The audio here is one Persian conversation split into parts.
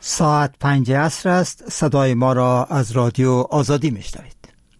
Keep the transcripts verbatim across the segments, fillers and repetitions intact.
ساعت پنج عصر است. صدای ما را از رادیو آزادی میشنوید.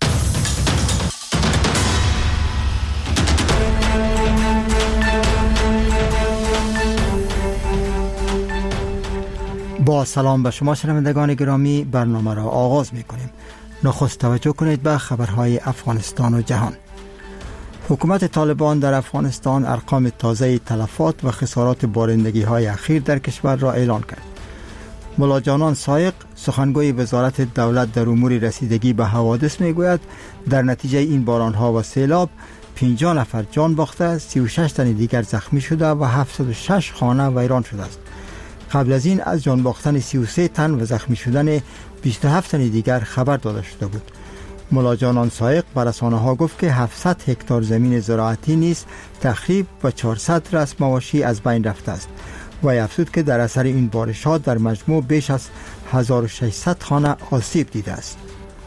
با سلام به شما شنوندگان گرامی، برنامه را آغاز می کنیم. نخست توجه کنید به خبرهای افغانستان و جهان. حکومت طالبان در افغانستان ارقام تازه تلفات و خسارات بارندگی های اخیر در کشور را اعلان کرد. ملا جانان سایق، سخنگوی وزارت دولت در امور رسیدگی به حوادث میگوید در نتیجه این بارانها و سیلاب پنجاه نفر جان باخته، سی و شش تن دیگر زخمی شده و هفتصد و شش خانه ویران شده است. قبل از این از جان باختن سی و سه تن و زخمی شدن بیست و هفت تن دیگر خبر داده شده بود. ملا جانان سایق به رسانه‌ها گفت که هفتصد هکتار زمین زراعتی نیز تخریب و چهارصد رأس مواشی از بین رفته است. و افزود که در اثر این بارشات در مجموع بیش از هزار و ششصد خانه آسیب دیده است.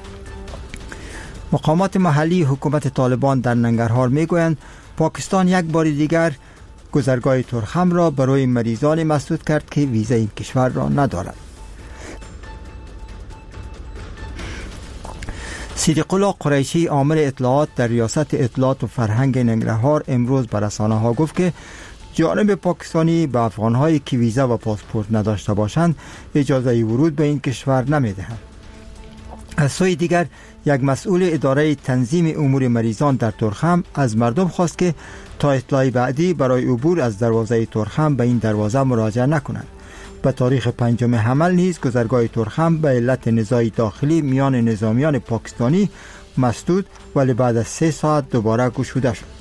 مقامات محلی حکومت طالبان در ننگرهار میگویند پاکستان یک بار دیگر گذرگاه ترخم را برای مریضان مسدود کرد که ویزا این کشور را ندارند. صدیق الله قریشی عامل اطلاعات در ریاست اطلاعات و فرهنگ ننگرهار امروز به رسانه‌ها گفت که جانب پاکستانی به افغان‌هایی که ویزا و پاسپورت نداشته باشند اجازه ورود به این کشور نمی‌دهند. از سوی دیگر یک مسئول اداره تنظیم امور مریضان در ترخم از مردم خواست که تا اطلاع بعدی برای عبور از دروازه ترخم به این دروازه مراجعه نکنند. به تاریخ پنجم حمل نیز گذرگاه ترخم به علت نزاع داخلی میان نظامیان پاکستانی مسدود ولی بعد از سه ساعت دوباره گشوده شد.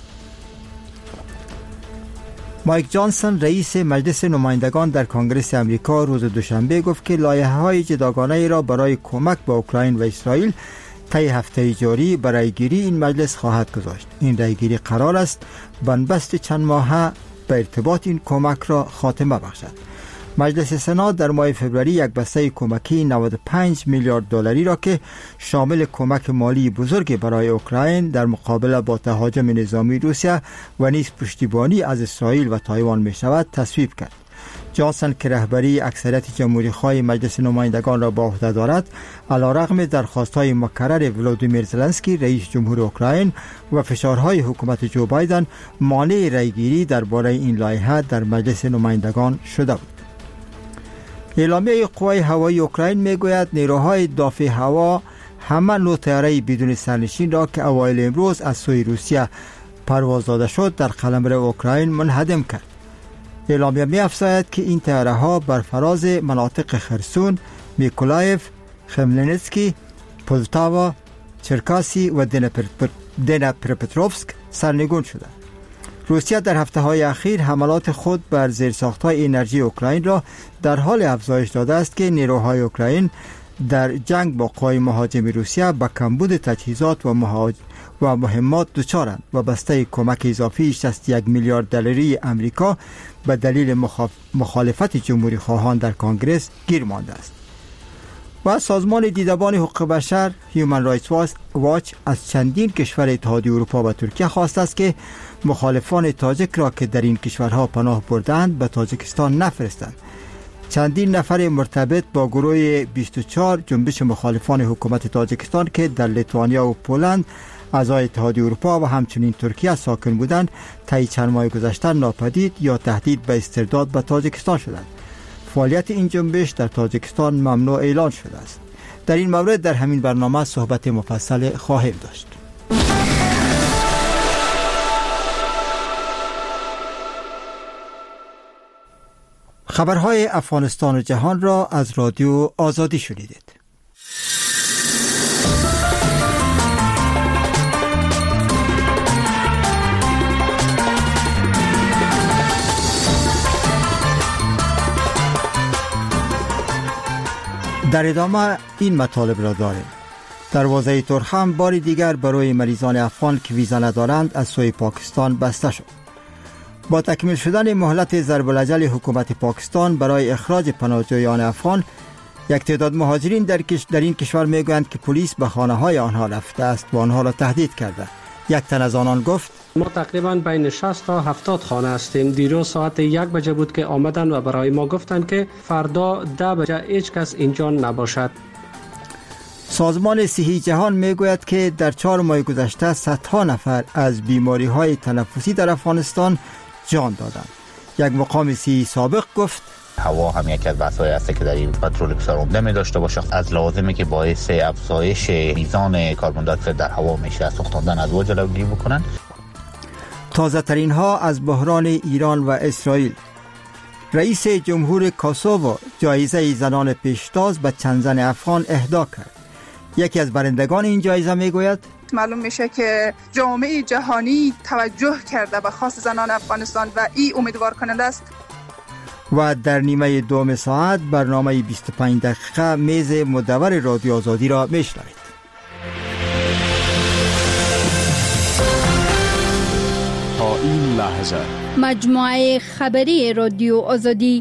مایک جانسون رئیس مجلس نمایندگان در کنگره امریکا روز دوشنبه گفت که لایحه‌های جداگانه را برای کمک به اوکراین و اسرائیل طی هفته جاری برای گیری این مجلس خواهد گذاشت. این رایگیری قرار است بنبست چند ماهه به ارتباط این کمک را خاتمه بخشد. مجلس سنا در ماه فوریه یک بسته کمکی نود و پنج میلیارد دلاری را که شامل کمک مالی بزرگ برای اوکراین در مقابله با تهاجم نظامی روسیه و نیز پشتیبانی از اسرائیل و تایوان می شود تصویب کرد. جانسون که رهبری اکثریت جمهوری‌خواه مجلس نمایندگان را به عهده دارد، علیرغم درخواست‌های مکرر ولودیمیر زلنسکی رئیس جمهور اوکراین و فشارهای حکومت جو بایدن مانع رایگیری درباره این لایحه در مجلس نمایندگان شده بود. اعلامیه قوای هوایی اوکراین میگوید نیروهای دافع هوا همه نوع طیاره بدون سرنشین را که اوایل امروز از سوی روسیه پرواز داده شد در قلمرو اوکراین منهدم کرد. اعلامیه می‌افزاید که این طیاره ها بر فراز مناطق خرسون، میکولایف، خملنسکی، پولتاوا، چرکاسی و دنیپروپتروفسک سرنگون شدند. روسیه در هفته‌های اخیر حملات خود بر زیرساخت‌های انرژی اوکراین را در حال افزایش داده است که نیروهای اوکراین در جنگ با قوای مهاجم روسیه به کمبود تجهیزات و مهاج... و مهمات دچارند و بسته کمک اضافی شصت و یک میلیارد دلاری امریکا به دلیل مخاف... مخالفت جمهوری خواهان در کنگره گیر مانده است. و سازمان دیدبان حقوق بشر هیومن رایتس واچ از چندین کشور اتحادیه اروپا و ترکیه خواسته است که مخالفان تاجیک را که در این کشورها پناه بردند به تاجیکستان نفرستند. چندین نفر مرتبط با گروه بیست و چهار جنبش مخالفان حکومت تاجیکستان که در لیتوانیا و پولند اعضای اتحادیه اروپا و همچنین ترکیه ساکن بودند طی چند ماه گذشته ناپدید یا تهدید به استرداد به تاجیکستان شدند. فعالیت این جنبش در تاجیکستان ممنوع اعلان شده است. در این مورد در همین برنامه صحبت مفصل خواهیم داشت. خبرهای افغانستان و جهان را از رادیو آزادی شنیدید. در ادامه این مطالب را داریم. دروازه ترخم بار دیگر برای مریضان افغان که ویزا ندارند از سوی پاکستان بسته شد. با تکمیل شدن مهلت ضرب الاجل حکومت پاکستان برای اخراج پناهجویان افغان، یک تعداد مهاجرین در, کش... در این کشور میگویند که پلیس به خانه های آنها رفته است و آنها را تهدید کرده. یک تن از آنان گفت ما تقریبا بین شصت تا هفتاد خانه هستیم. دیروز ساعت یک بجه بود که آمدن و برای ما گفتن که فردا ده بجه هیچ کس اینجا نباشد. سازمان صحی جهان میگوید که در چهار ماه گذشته صدها نفر از بیماری های تنفسی در افغانستان جان دادند. یک مقام صحی سابق گفت هوا هم یکی از وسایلی است که در این پترول بسیار عمده می داشته باشه، از لازمه که باعث افزایش میزان کربن دی اکساید در هوا میشه، از سوختاندن از جلوگیری بکنن. تازه ترین ها از بحران ایران و اسرائیل. رئیس جمهور کوسوو جایزه زنان پیشتاز به چند زن افغان اهدا کرد. یکی از برندگان این جایزه میگوید معلوم میشه که جامعه جهانی توجه کرده به خاص زنان افغانستان و این امیدوار کننده است. و در نیمه دوم ساعت برنامه بیست و پنج دقیقه میز مدور رادیو آزادی را میشنوید. تا این لحظه مجموعه خبری رادیو آزادی.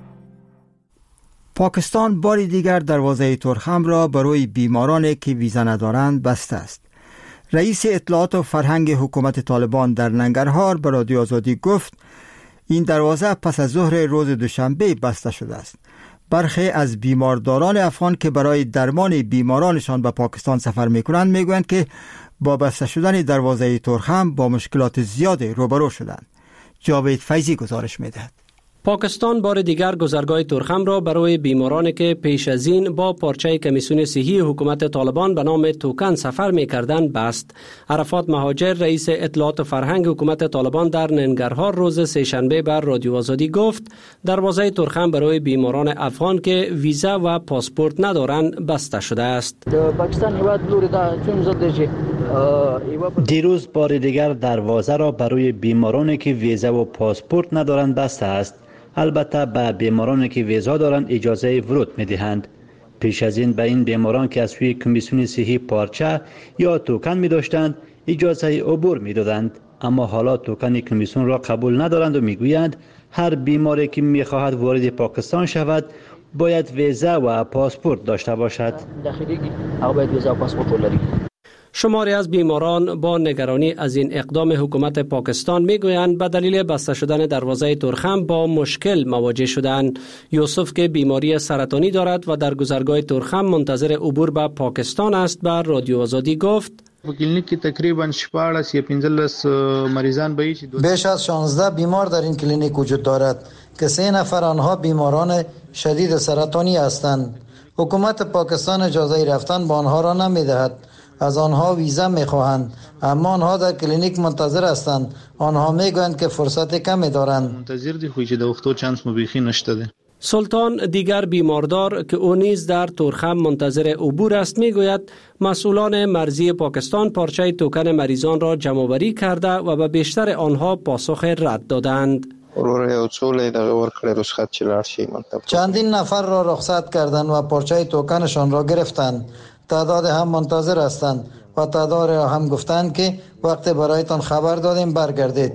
پاکستان بار دیگر دروازه ترخم را برای بیمارانی که ویزا ندارند بسته است. رئیس اطلاعات و فرهنگ حکومت طالبان در ننگرهار به رادیو آزادی گفت این دروازه پس از ظهر روز دوشنبه بسته شده است. برخی از بیمارداران افغان که برای درمان بیمارانشان به پاکستان سفر میکنند میگویند که با بسته شدن دروازه ترخم با مشکلات زیاد روبرو شدند. جاوید فیضی گزارش میدهد. پاکستان بار دیگر گذرگاه ترخم را برای بیمارانی که پیش از این با پارچه کمیسیون صحی حکومت طالبان به نام توکن سفر می‌کردند بست. عرفات مهاجر رئیس اطلاعات و فرهنگ حکومت طالبان در ننگرهار روز سه‌شنبه بر رادیو آزادی گفت دروازه ترخم برای بیماران افغان که ویزا و پاسپورت ندارند بسته شده است. دیروز بار دیگر دروازه را برای بیمارانی که ویزا و پاسپورت ندارند بسته است. البته به بیمارانی که ویزا دارند اجازه ورود می‌دهند. پیش از این به این بیماران که از سوی کمیسیون صحی پارچه یا توکن می‌داشتند اجازه عبور می‌دادند، اما حالا توکن کمیسیون را قبول ندارند و می‌گویند هر بیماری که می‌خواهد وارد پاکستان شود باید ویزا و پاسپورت داشته باشد. باید ویزا و پاسپورت داشته. شماری از بیماران با نگرانی از این اقدام حکومت پاکستان میگویند به دلیل بسته شدن دروازه ترخم با مشکل مواجه شدند. یوسف که بیماری سرطانی دارد و در گذرگاه ترخم منتظر عبور به پاکستان است بر رادیو آزادی گفت کلینیک که تقریبا شپاړس یا پنځلس مریضان به بیش از شانزده بیمار در این کلینیک وجود دارد که سه نفر آنها بیماران شدید سرطانی هستند. حکومت پاکستان اجازه رفتن به آنها را نمیدهد. از آنها ویزا میخواهند، اما آنها در کلینیک منتظر هستند. آنها میگویند که فرصت کمی دارند. منتظر دی خو چې د وختو چانس مبیخی نشته ده. سلطان دیگر بیماردار که او نیز در ترخم منتظر عبور است میگوید مسئولان مرزی پاکستان پارچه توکن مریضان را جمع‌آوری کرده و به بیشتر آنها پاسخ رد دادند. چندین نفر را رخصت کردند و پارچه توکنشان را گرفتند. تعداد هم منتظر هستند و تعداد را هم گفتند که وقت برایتان خبر دادیم برگردید.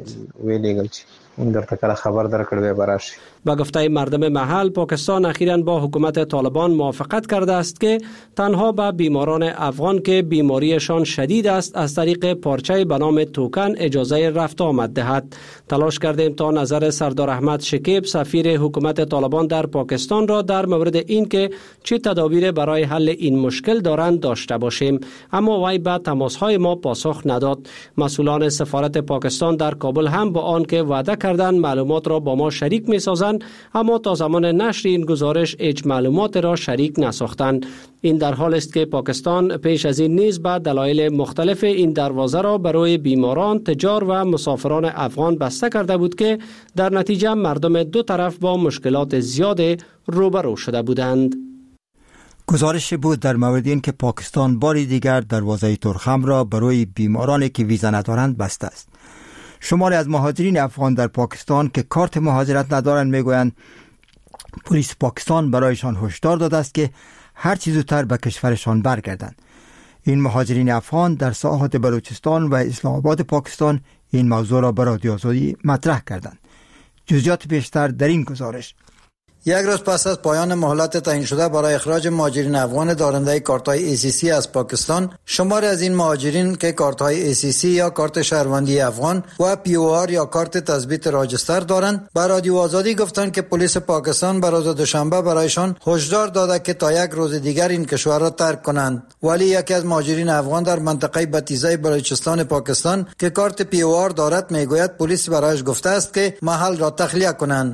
با گفته مردم محل پاکستان اخیراً با حکومت طالبان موافقت کرده است که تنها به بیماران افغان که بیماریشان شدید است از طریق پارچه به نام توکن اجازه رفت آمد دهد. تلاش کردیم تا نظر سردار احمد شکیب سفیر حکومت طالبان در پاکستان را در مورد این که چه تدابیر برای حل این مشکل دارند داشته باشیم، اما وی به تماس‌های ما پاسخ نداد. مسئولان سفارت پاکستان در کابل هم با آن که وعده کردند معلومات را با ما شریک می‌سازند، اما تا زمان نشر این گزارش هیچ معلومات را شریک نساختند. این در حال است که پاکستان پیش از این نیز به دلایل مختلف این دروازه را برای بیماران، تجار و مسافران افغان بسته کرده بود که در نتیجه مردم دو طرف با مشکلات زیاد روبرو شده بودند. گزارش بود در مورد این که پاکستان بار دیگر دروازه ترخم را برای بیمارانی که ویزا ندارند بسته است. شماری از مهاجرین افغان در پاکستان که کارت مهاجرت ندارند میگویند پلیس پاکستان برایشان هشدار داده است که هر چه زودتر به کشورشان برگردند. این مهاجرین افغان در ساحات بلوچستان و اسلام آباد پاکستان این موضوع را به رادیو آزادی مطرح کردند. جزئیات بیشتر در این گزارش. یک روز پس از پایان مهلت تعیین شده برای اخراج مهاجرین افغان دارنده کارت‌های ای سی سی از پاکستان، شماری از این مهاجرین که کارت‌های ای سی سی یا کارت شهروندی افغان و پی او آر یا کارت تثبیت راجستر دارند، به رادیو آزادی گفتند که پلیس پاکستان به روز دوشنبه برایشان هشدار داده که تا یک روز دیگر این کشور را ترک کنند. ولی یکی از مهاجرین افغان در منطقه بتیزه بلوچستان پاکستان که کارت پی او آر دارد میگوید پلیس برایش گفته است که محل را تخلیه کنند.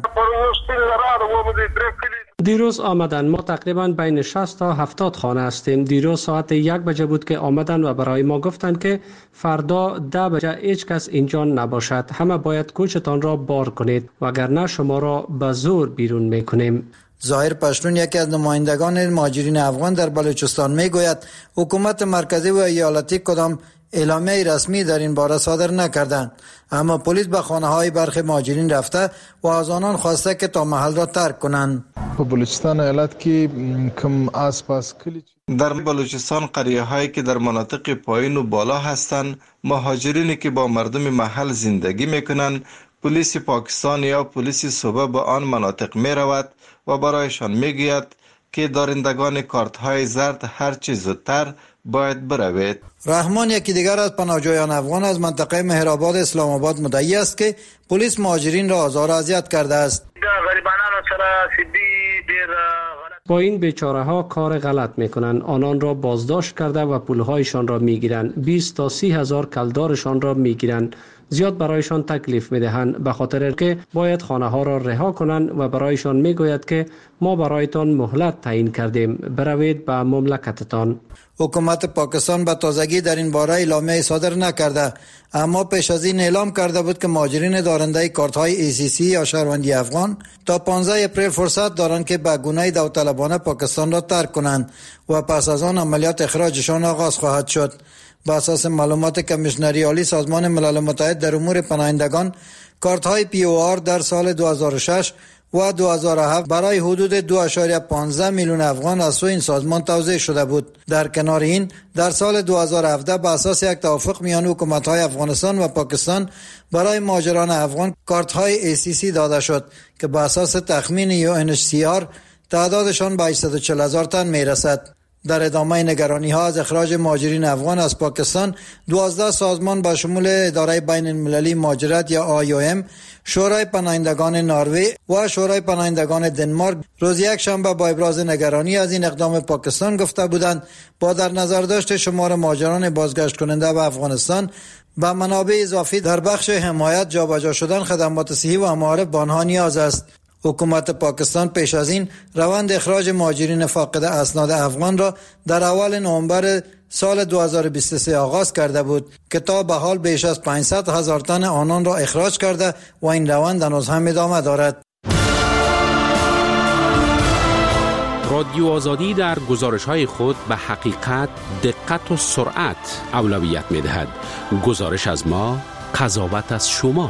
دیروز آمدن، ما تقریبا بین شصت تا هفتاد خانه هستیم. دیروز ساعت یک بجه بود که آمدن و برای ما گفتند که فردا ده بجه هیچ کس اینجا نباشد، همه باید کوچتان را بار کنید وگرنه شما را به زور بیرون میکنیم. ظاهر پشتون یکی از نمایندگان مهاجرین افغان در بلوچستان میگوید حکومت مرکزی و ایالتی کدام اعلامیه رسمی در این باره صادر نکردند، اما پلیس به خانه های برخی مهاجرین رفته و از آنان خواسته که تا محل را ترک کنند. بلوچستان ایالت که کم آسپاس کلی در بلوچستان قریه هایی که در مناطق پایین و بالا هستند، مهاجرینی که با مردم محل زندگی میکنند، پلیس پاکستان یا پلیس صوبه به آن مناطق می رود و برایشان میگوید که دارندگان کارت های زرد هر چه زودتر باید بروید. رحمان یکی دیگر از پناهجویان افغان از منطقه مهرآباد اسلام آباد مدعی است که پلیس مهاجرین را آزار و اذیت کرده است. با این بیچاره ها کار غلط میکنند، آنان را بازداشت کرده و پولهایشان را میگیرند، بیست تا سی هزار کلدارشان را میگیرند، زیاد برایشان تکلیف میدهند به خاطر که باید خانه ها را رها کنند و برایشان میگوید که ما برایتان مهلت تعیین کردیم، بروید به مملکتتان. حکومت پاکستان به تازگی در این باره اعلامیه صادر نکرده، اما پیش از این اعلام کرده بود که مهاجرین دارنده کارت های ای سی سی یا شهروندی افغان تا پانزده اپریل فرصت دارند که به گونه داوطلبانه پاکستان را ترک کنند و پس از آن عملیات اخراجشان آغاز خواهد شد. بر اساس معلومات کمیشنری عالی سازمان ملل متحد در امور پناهندگان، کارت های پی او آر در سال دو هزار و شش و دو هزار و هفت برای حدود دو ممیز پانزده میلیون افغان از سوی این سازمان توزیع شده بود. در کنار این، در سال دو هزار و هفده به اساس یک توافق میان حکومت‌های افغانستان و پاکستان برای مهاجران افغان کارت‌های ای سی سی داده شد که به اساس تخمین یو ان اچ سی آر تعدادشان به هشتصد و چهل هزار تن میرسد. در ادامه نگرانی ها از اخراج مهاجرین افغان از پاکستان، دوازده سازمان با شمول اداره بین المللی مهاجرت یا آی او ام، شورای پناهندگان نروژ و شورای پناهندگان دنمارک روز یک شنبه با ابراز نگرانی از این اقدام پاکستان گفته بودند با در نظر داشت شمار مهاجران بازگشت کننده به افغانستان و منابع اضافی در بخش حمایت جابجا شدن خدمات صحی و معارف به آنها نیاز است. حکومت پاکستان پیش از این روند اخراج مهاجرین فاقد اسناد افغان را در اول نوامبر سال دو هزار و بیست و سه آغاز کرده بود که تا به حال بیش از پانصد هزار تن آنان را اخراج کرده و این روند هنوز هم ادامه دارد. رادیو آزادی در گزارش‌های خود به حقیقت، دقت و سرعت اولویت می‌دهد. گزارش از ما، قضاوت از شما.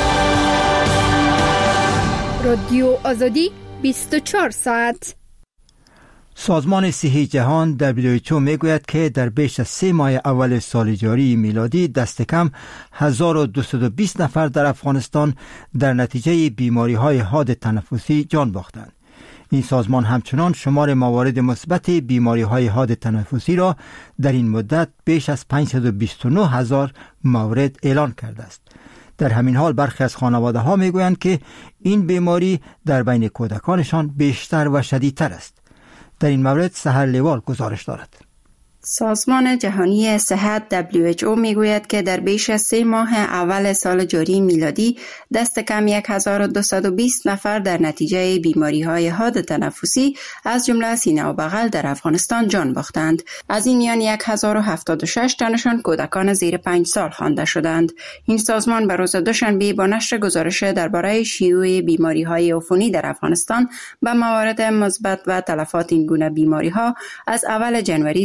رادیو آزادی بیست و چهار ساعت. سازمان صحی جهان دبلیو اچ او میگوید که در بیش از سه ماه اول سال جاری میلادی دست کم هزار و دویست و بیست نفر در افغانستان در نتیجه بیماری های حاد تنفسی جان باختند. این سازمان همچنان شمار موارد مثبت بیماری های حاد تنفسی را در این مدت بیش از پانصد و بیست و نه هزار مورد اعلان کرده است. در همین حال برخی از خانواده ها می گویند که این بیماری در بین کودکانشان بیشتر و شدیدتر است. در این مورد سحر لیوال گزارش دارد. سازمان جهانی صحت دبلیو اچ او میگوید که در بیش از سه ماه اول سال جاری میلادی دست کم هزار و دویست و بیست نفر در نتیجه بیماری‌های حاد تنفسی از جمله سینه و بغل در افغانستان جان باختند. از این میان هزار و هفتاد و شش تنشان کودکان زیر پنج سال خوانده شدند. این سازمان به روز دوشنبه با نشر گزارش درباره شیوع بیماری‌های عفونی در افغانستان به موارد مثبت و تلفات این گونه بیماری‌ها از اول جنوری تا ششم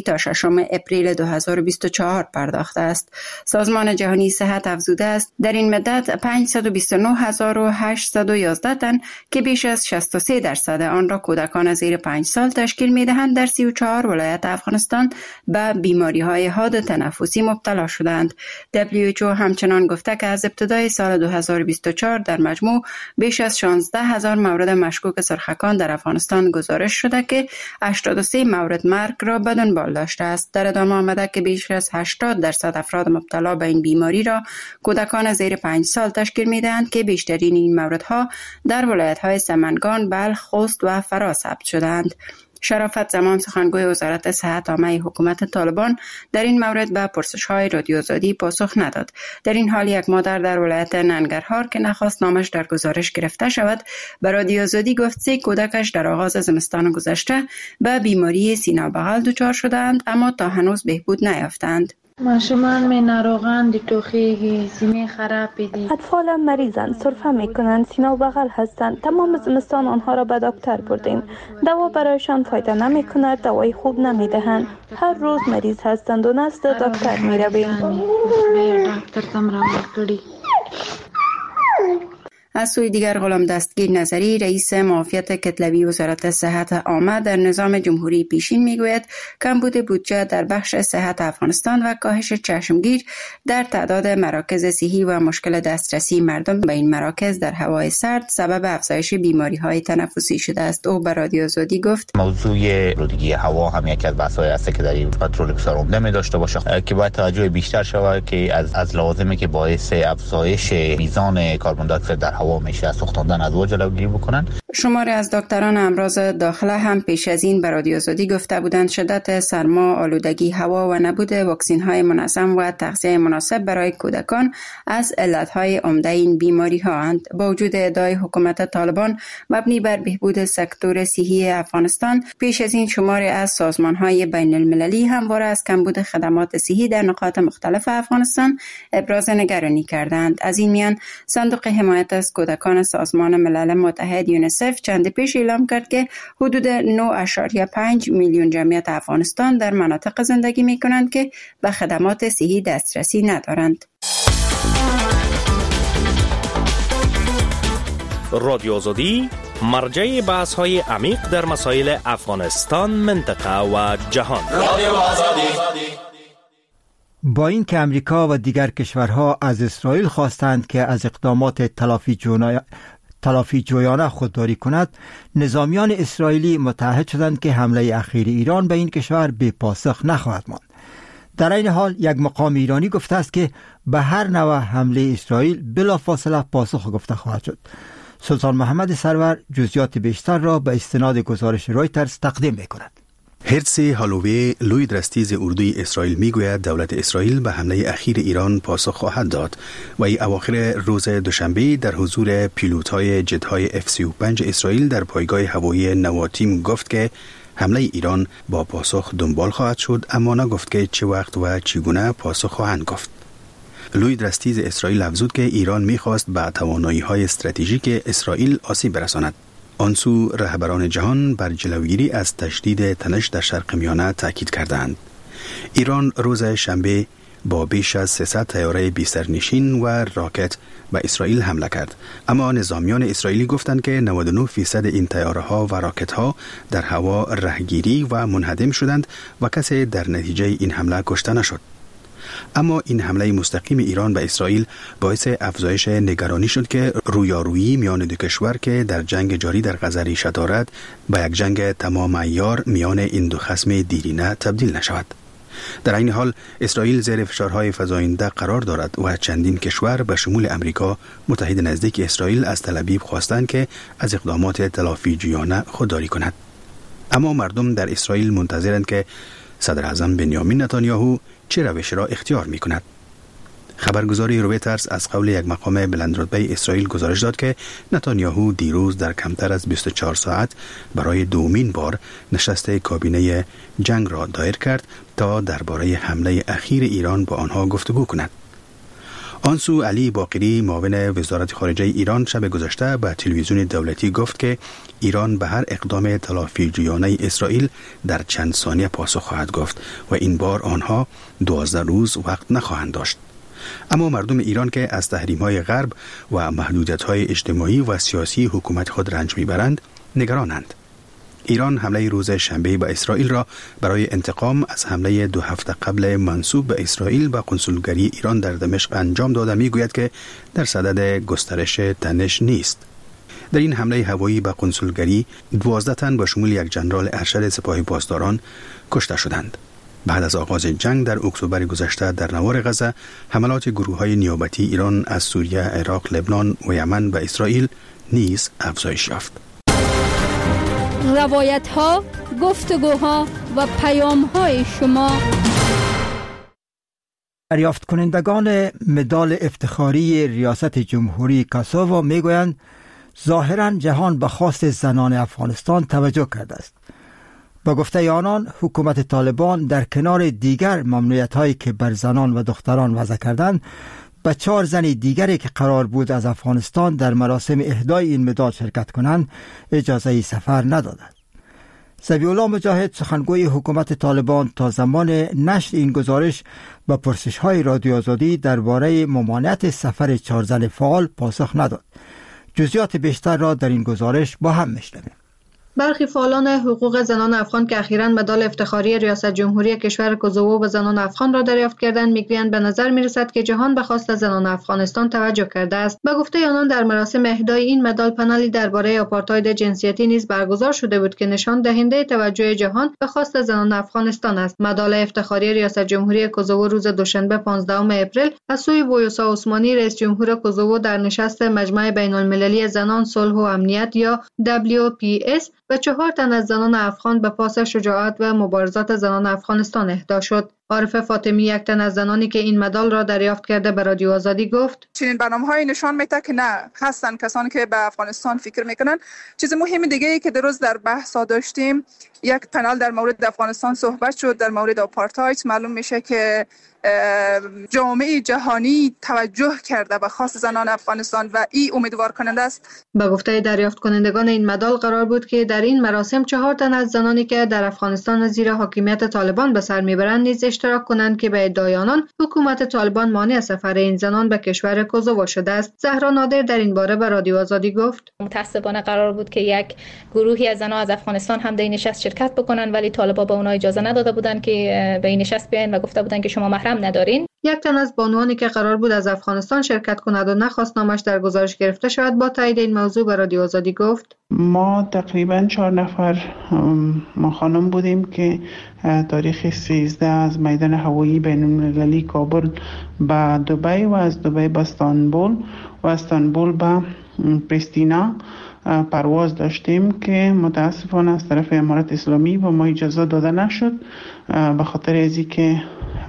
ششم اپریل دو هزار و بیست و چهار پرداخته است. سازمان جهانی صحت افزوده است در این مدت پانصد و بیست و نه هزار و هشتصد و یازده تن که بیش از شصت و سه درصد آن را کودکان زیر پنج سال تشکیل می‌دهند در سی و چهار ولایت افغانستان به بیماری‌های حاد تنفسی مبتلا شدند. دبلیو اچ او همچنان گفته که از ابتدای سال دو هزار و بیست و چهار در مجموع بیش از شانزده هزار مورد مشکوک سرخکان در افغانستان گزارش شده که هشتاد و سه مورد مرگ را به دنبال داشته است. در ادامه آمده که بیش از هشتاد درصد افراد مبتلا به این بیماری را کودکان زیر پنج سال تشکیل می‌دهند که بیشترین این موردها در ولایت‌های سمنگان، بلخ، خوست و فرا ثبت شدند. شرافت زمان سخنگوی وزارت صحت عامه حکومت طالبان در این مورد به پرسش‌های رادیو آزادی پاسخ نداد. در این حال یک مادر در ولایت ننگرهار که نخواست نامش در گزارش گرفته شود به رادیو آزادی گفت سه کودکش در آغاز زمستان گذشته به بیماری سینه بغل دچار شدند اما تا هنوز بهبود نیافتند. ماشومان می ناروغان دی توخیگی سینه خراب دی. اطفال مریضند، سرفه می کنند، سینه و بغل هستند. تمام زمستان آنها را به دکتر بردیم. دوا برایشان فایده نمی کند، دوای خوب نمی دهند. هر روز مریض هستند و نزد دکتر می رویم. دکتر تم را کردی. از سوی دیگر غلام دستگیر نظری رئیس معافیت کتلوی وزارت صحت عامه در نظام جمهوری پیشین میگوید کمبود بودجه در بخش صحت افغانستان و کاهش چشمگیر در تعداد مراکز صحی و مشکل دسترسی مردم به این مراکز در هوای سرد سبب افزایش بیماری‌های تنفسی شده است. او به رادیو آزادی گفت موضوع آلودگی هوا هم یکی از بحث‌های است که در این پترول بسیار عمده می داشته باشه که باید توجه بیشتر شود که از از لوازمی که باعث افزایش میزان کربن دی اکسید در هوا میشه از سوختاندن از جلوگیری بکنن. شماری از دکتران امراض داخله هم پیش از این به رادیو آزادی گفته بودند شدت سرما، آلودگی هوا و نبود واکسن‌های منظم و تغذیه مناسب برای کودکان از علت‌های عمده این بیماری‌هاند. با وجود ادعای حکومت طالبان مبنی بر بهبود سکتور صحی افغانستان، پیش از این شماری از سازمان‌های بین‌المللی همواره از کمبود خدمات صحی در نقاط مختلف افغانستان ابراز نگرانی کردند. از این میان صندوق حمایت از کودکان سازمان ملل متحد یونیسف چند پیش اعلام کرد که حدود نه اشاریه پنج میلیون جمعیت افغانستان در مناطق زندگی می کنند که به خدمات صحی دسترسی ندارند. رادیو آزادی مرجع بحث های عمیق در مسائل افغانستان، منطقه و جهان. رادیو آزادی. با این که امریکا و دیگر کشورها از اسرائیل خواستند که از اقدامات تلافی جویانه تلافی جویانه خودداری کند، نظامیان اسرائیلی متعهد شدند که حمله اخیر ایران به این کشور بی پاسخ نخواهد ماند. در این حال یک مقام ایرانی گفته است که به هر نوع حمله اسرائیل بلافاصله پاسخ گفته خواهد شد. سلطان محمد سرور جزئیات بیشتر را به استناد گزارش رویترز تقدیم می‌کند. هرتزی هالووی لوی درستیز اردوی اسرائیل میگوید دولت اسرائیل به حمله اخیر ایران پاسخ خواهد داد و ای اواخر روز دوشنبه در حضور پیلوت‌های جت‌های اف سی و پنج اسرائیل در پایگاه هوایی نواتیم گفت که حمله ایران با پاسخ دنبال خواهد شد، اما نگفت که چه وقت و چگونه پاسخ خواهند گفت. لوی درستیز اسرائیل افزود که ایران میخواست به توانایی‌های استراتژیک اسرائیل آسیب برساند. آنسو رهبران جهان بر جلوگیری از تشدید تنش در شرق میانه تاکید کردند. ایران روز شنبه با بیش از سیصد طیاره بی سرنشین و راکت به اسرائیل حمله کرد، اما نظامیان اسرائیلی گفتند که نود و نه درصد این طیاره ها و راکت ها در هوا رهگیری و منهدم شدند و کسی در نتیجه این حمله کشته نشد. اما این حمله مستقیم ایران به اسرائیل باعث افزایش نگرانی شد که رویارویی میان دو کشور که در جنگ جاری در غزه ریشه دارد به یک جنگ تمام عیار میان این دو خصم دیرینه تبدیل نشود. در این حال اسرائیل زیر فشارهای فزاینده قرار دارد و چندین کشور به شمول امریکا متحد نزدیک اسرائیل از تل ابیب خواستند که از اقدامات تلافی جویانه خودداری کند. اما مردم در اسرائیل منتظرند که صدر اعظم بنیامین نتانیاهو چه روش را اختیار می کند. خبرگزاری رویترز از قول یک مقام بلندرتبه اسرائیل گزارش داد که نتانیاهو دیروز در کمتر از بیست و چهار ساعت برای دومین بار نشست کابینه جنگ را دایر کرد تا درباره حمله اخیر ایران با آنها گفتگو کند. آنسو علی باقری معاون وزارت خارجه ایران شب گذشته به تلویزیون دولتی گفت که ایران به هر اقدام تلافیجویانه اسرائیل در چند ثانیه پاسخ خواهد گفت و این بار آنها دوازده روز وقت نخواهند داشت. اما مردم ایران که از تحریم‌های غرب و محدودیت‌های اجتماعی و سیاسی حکومت خود رنج می‌برند نگرانند. ایران حمله روز شنبه به اسرائیل را برای انتقام از حمله دو هفته قبل منسوب به اسرائیل به قنسولگری ایران در دمشق انجام داده میگوید که در صدد گسترش تنش نیست. در این حمله هوایی به قنسولگری دوازده تن با شمول یک ژنرال ارشد سپاه پاسداران کشته شدند. بعد از آغاز جنگ در اکتبر گذشته در نوار غزه، حملات گروه‌های نیابتی ایران از سوریه، عراق، لبنان و یمن به اسرائیل نیز افزایش یافت. روایت ها، گفتگوها و پیام های شما. دریافت کنندگان مدال افتخاری ریاست جمهوری کاسوو میگویند ظاهراً جهان به خواست زنان افغانستان توجه کرده است. با گفته آنان حکومت طالبان در کنار دیگر ممنوعیت هایی که بر زنان و دختران وضع کردند، به چهار زن دیگری که قرار بود از افغانستان در مراسم اهدای این مدال شرکت کنند اجازه سفر ندادند. ذبیح‌الله مجاهد سخنگوی حکومت طالبان تا زمان نشر این گزارش با پرسش‌های رادیو آزادی درباره ممانعت سفر چهار زن فعال پاسخ نداد. جزئیات بیشتر را در این گزارش با هم میشنویم. برخی فعالان حقوق زنان افغان که اخیراً مدال افتخاری ریاست جمهوری کشور کوزوو به زنان افغان را دریافت کردند میگویند به نظر میرسد که جهان به خواست زنان افغانستان توجه کرده است. به گفته آنان در مراسم اهدای این مدال پنلی درباره آپارتاید جنسیتی نیز برگزار شده بود که نشان دهنده توجه جهان به خواست زنان افغانستان است. مدال افتخاری ریاست جمهوری کوزوو روز دوشنبه پانزدهم اپریل از سوی ویوسا عثمانی رئیس جمهور کوزوو در نشست مجمع بین‌المللی زنان صلح و امنیت یا دبلیو پی اس و چهار تن از زنان افغان به پاس شجاعت و مبارزات زنان افغانستان اهدا شد. عارفه فاطمی یک تن از زنانی که این مدال را دریافت کرده به رادیو آزادی گفت چنین برنامه‌های نشان میده که نه هستن کسانی که به افغانستان فکر میکنن. چیز مهم دیگه ای که در روز در بحث داشتیم، یک پنل در مورد افغانستان صحبت شد در مورد آپارتاید. معلوم میشه که جامعه جهانی توجه کرده به خواست زنان افغانستان و این امیدوار کننده است. به گفته دریافت کنندگان این مدال قرار بود که در این مراسم چهار تن از زنانی که در افغانستان زیر حاکمیت طالبان به سر میبرند نیز اشتراک کنند که به ادعای آنان حکومت طالبان مانع سفر این زنان به کشور کوزوو شده است. زهرا نادر در این باره به رادیو آزادی گفت متاسفانه قرار بود که یک گروهی از زنان از افغانستان هم در این نشست شرکت بکنن، ولی طالبان به اونها اجازه نداده بودند که به این نشست بیاین و گفته بودند که شما محرم ندارین. یک تن از بانوانی که قرار بود از افغانستان شرکت کند و نخواست نامش در گزارش گرفته شود با تایید این موضوع به رادیو آزادی گفت ما تقریبا چهار نفر ما خانم بودیم که تاریخ سیزده از میدان هوایی بین‌المللی کابل به دبی و از دبی به استانبول و استانبول به پریستینا پرواز داشتیم که متاسفانه از طرف امارات اسلامی به ما اجازه داده نشد به خاطر ازی که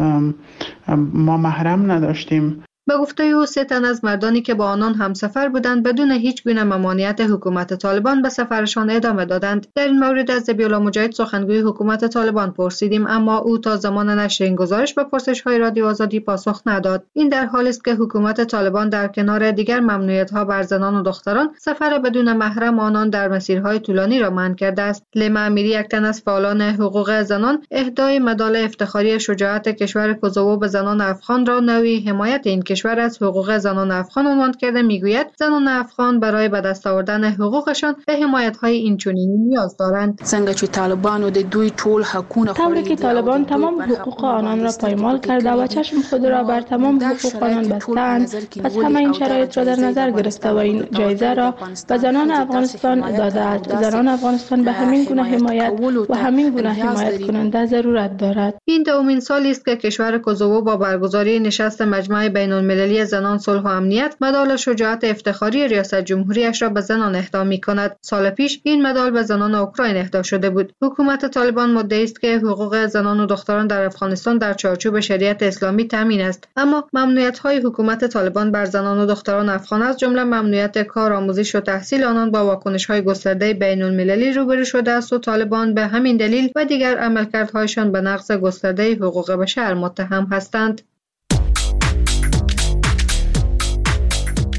ما محرم نداشتیم. به گفته او سه تن از مردانی که با آنان همسفر بودند بدون هیچ گونه ممانعت حکومت طالبان به سفرشان ادامه دادند. در این مورد از ذبیح‌الله مجاهد سخنگوی حکومت طالبان پرسیدیم، اما او تا زمان نشر این گزارش به پرسش‌های رادیو آزادی پاسخ نداد. این در حالی است که حکومت طالبان در کنار دیگر ممنوعیت‌ها بر زنان و دختران سفر بدون محرم آنان در مسیرهای طولانی را منع کرده است. لیما امیری یک تن از فعالان حقوق زنان اهدای مدال افتخاری شجاعت کشور کوزوو به زنان افغان را نوعی حمایت این کشور از حقوق زنان افغان عنوان کرده میگوید زنان افغان برای به دست آوردن حقوقشان به حمایت‌های اینچنینی نیاز دارند. څنګه چې طالبانو د دوی ټول حقوقونه طوری که طالبان تمام حقوق آنان را پایمال کرده و چشم خود را بر تمام حقوق آنان بستند، پس همه این شرایط را در نظر گرفته و این جایزه را به زنان افغانستان داده است. زنان افغانستان به همین گونه حمایت و همین گونه حمایت کننده ضرورت دارد. این دومین سالی است که کشور کوزوو با برگزاری نشست مجمع بین‌المللی زنان صلح و امنیت مدال شجاعت افتخاری ریاست جمهوریش را به زنان اهدا می‌کند. سال پیش این مدال به زنان اوکراین اهدا شده بود. حکومت طالبان مدعی است که حقوق زنان و دختران در افغانستان در چارچوب شریعت اسلامی تامین است، اما ممنوعیت‌های حکومت طالبان بر زنان و دختران افغان از جمله ممنوعیت کار، آموزش و تحصیل آنان با واکنش‌های گسترده بین‌المللی روبرو شده است و طالبان به همین دلیل و دیگر عملکردهایشان به نقض گسترده حقوق بشر متهم هستند.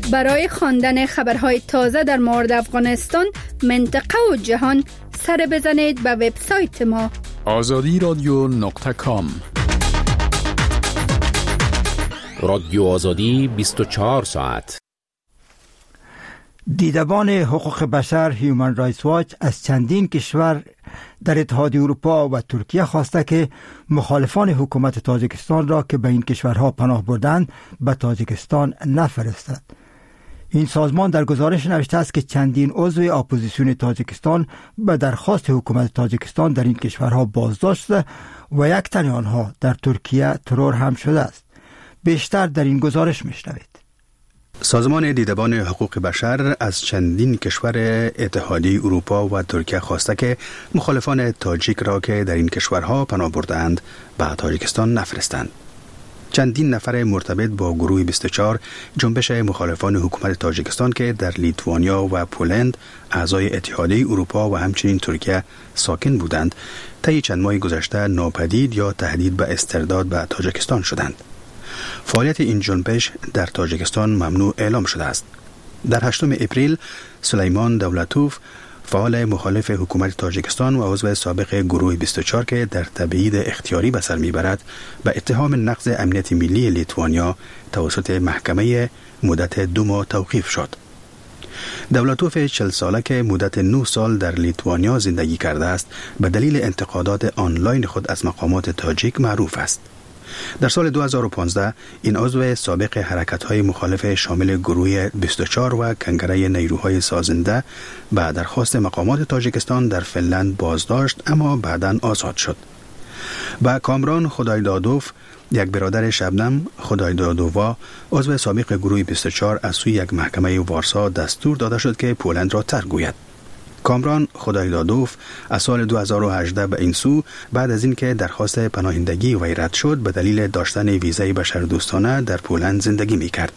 برای خواندن خبرهای تازه در مورد افغانستان، منطقه و جهان سر بزنید به وبسایت ما آزادی رادیو نقطه کام. رادیو آزادی بیست و چهار ساعت. دیدبان حقوق بشر هیومن رایتس واچ از چندین کشور در اتحادیه اروپا و ترکیه خواسته که مخالفان حکومت تاجیکستان را که به این کشورها پناه بردند به تاجیکستان نفرستد. این سازمان در گزارش نوشته است که چندین عضو اپوزیسیون تاجیکستان به درخواست حکومت تاجیکستان در این کشورها بازداشت شده و یک تن آنها در ترکیه ترور هم شده است. بیشتر در این گزارش میشنوید. سازمان دیدبان حقوق بشر از چندین کشور اتحادیه اروپا و ترکیه خواسته که مخالفان تاجیک را که در این کشورها پناه برده‌اند به تاجیکستان نفرستند. چندین نفر مرتبط با گروه بیست و چهار جنبش مخالفان حکومت تاجیکستان که در لیتوانیا و پولند اعضای اتحادیه اروپا و همچنین ترکیه ساکن بودند، طی چند ماه گذشته ناپدید یا تهدید به استرداد به تاجیکستان شدند. فعالیت این جنبش در تاجیکستان ممنوع اعلام شده است. در هشتم اپریل سلیمان دولتوف، فعال مخالف حکومت تاجیکستان و عضو سابق گروه بیست و چهار که در تبعید اختیاری به سر میبرد، به اتهام نقض امنیت ملی لیتوانیا توسط محکمه مدت دو ماه توقیف شد. دولتوف چهل ساله که مدت نه سال در لیتوانیا زندگی کرده است، به دلیل انتقادات آنلاین خود از مقامات تاجیک معروف است. در سال دو هزار و پانزده این عضو سابق حرکت‌های مخالف شامل گروه بیست و چهار و کنگره نیروهای سازنده به درخواست مقامات تاجیکستان در فنلند بازداشت، اما بعداً آزاد شد. با کامران خدایدادوف، یک برادر شبنم خدایدادووا، عضو سابق گروه بیست و چهار، از سوی یک محکمه وارسا دستور داده شد که پولند را ترک گوید. کامران خدایدادوف از سال دو هزار و هجده به این سو، بعد از اینکه درخواست پناهندگی وی رد شد، به دلیل داشتن ویزای بشردوستانه در پولند زندگی می‌کرد.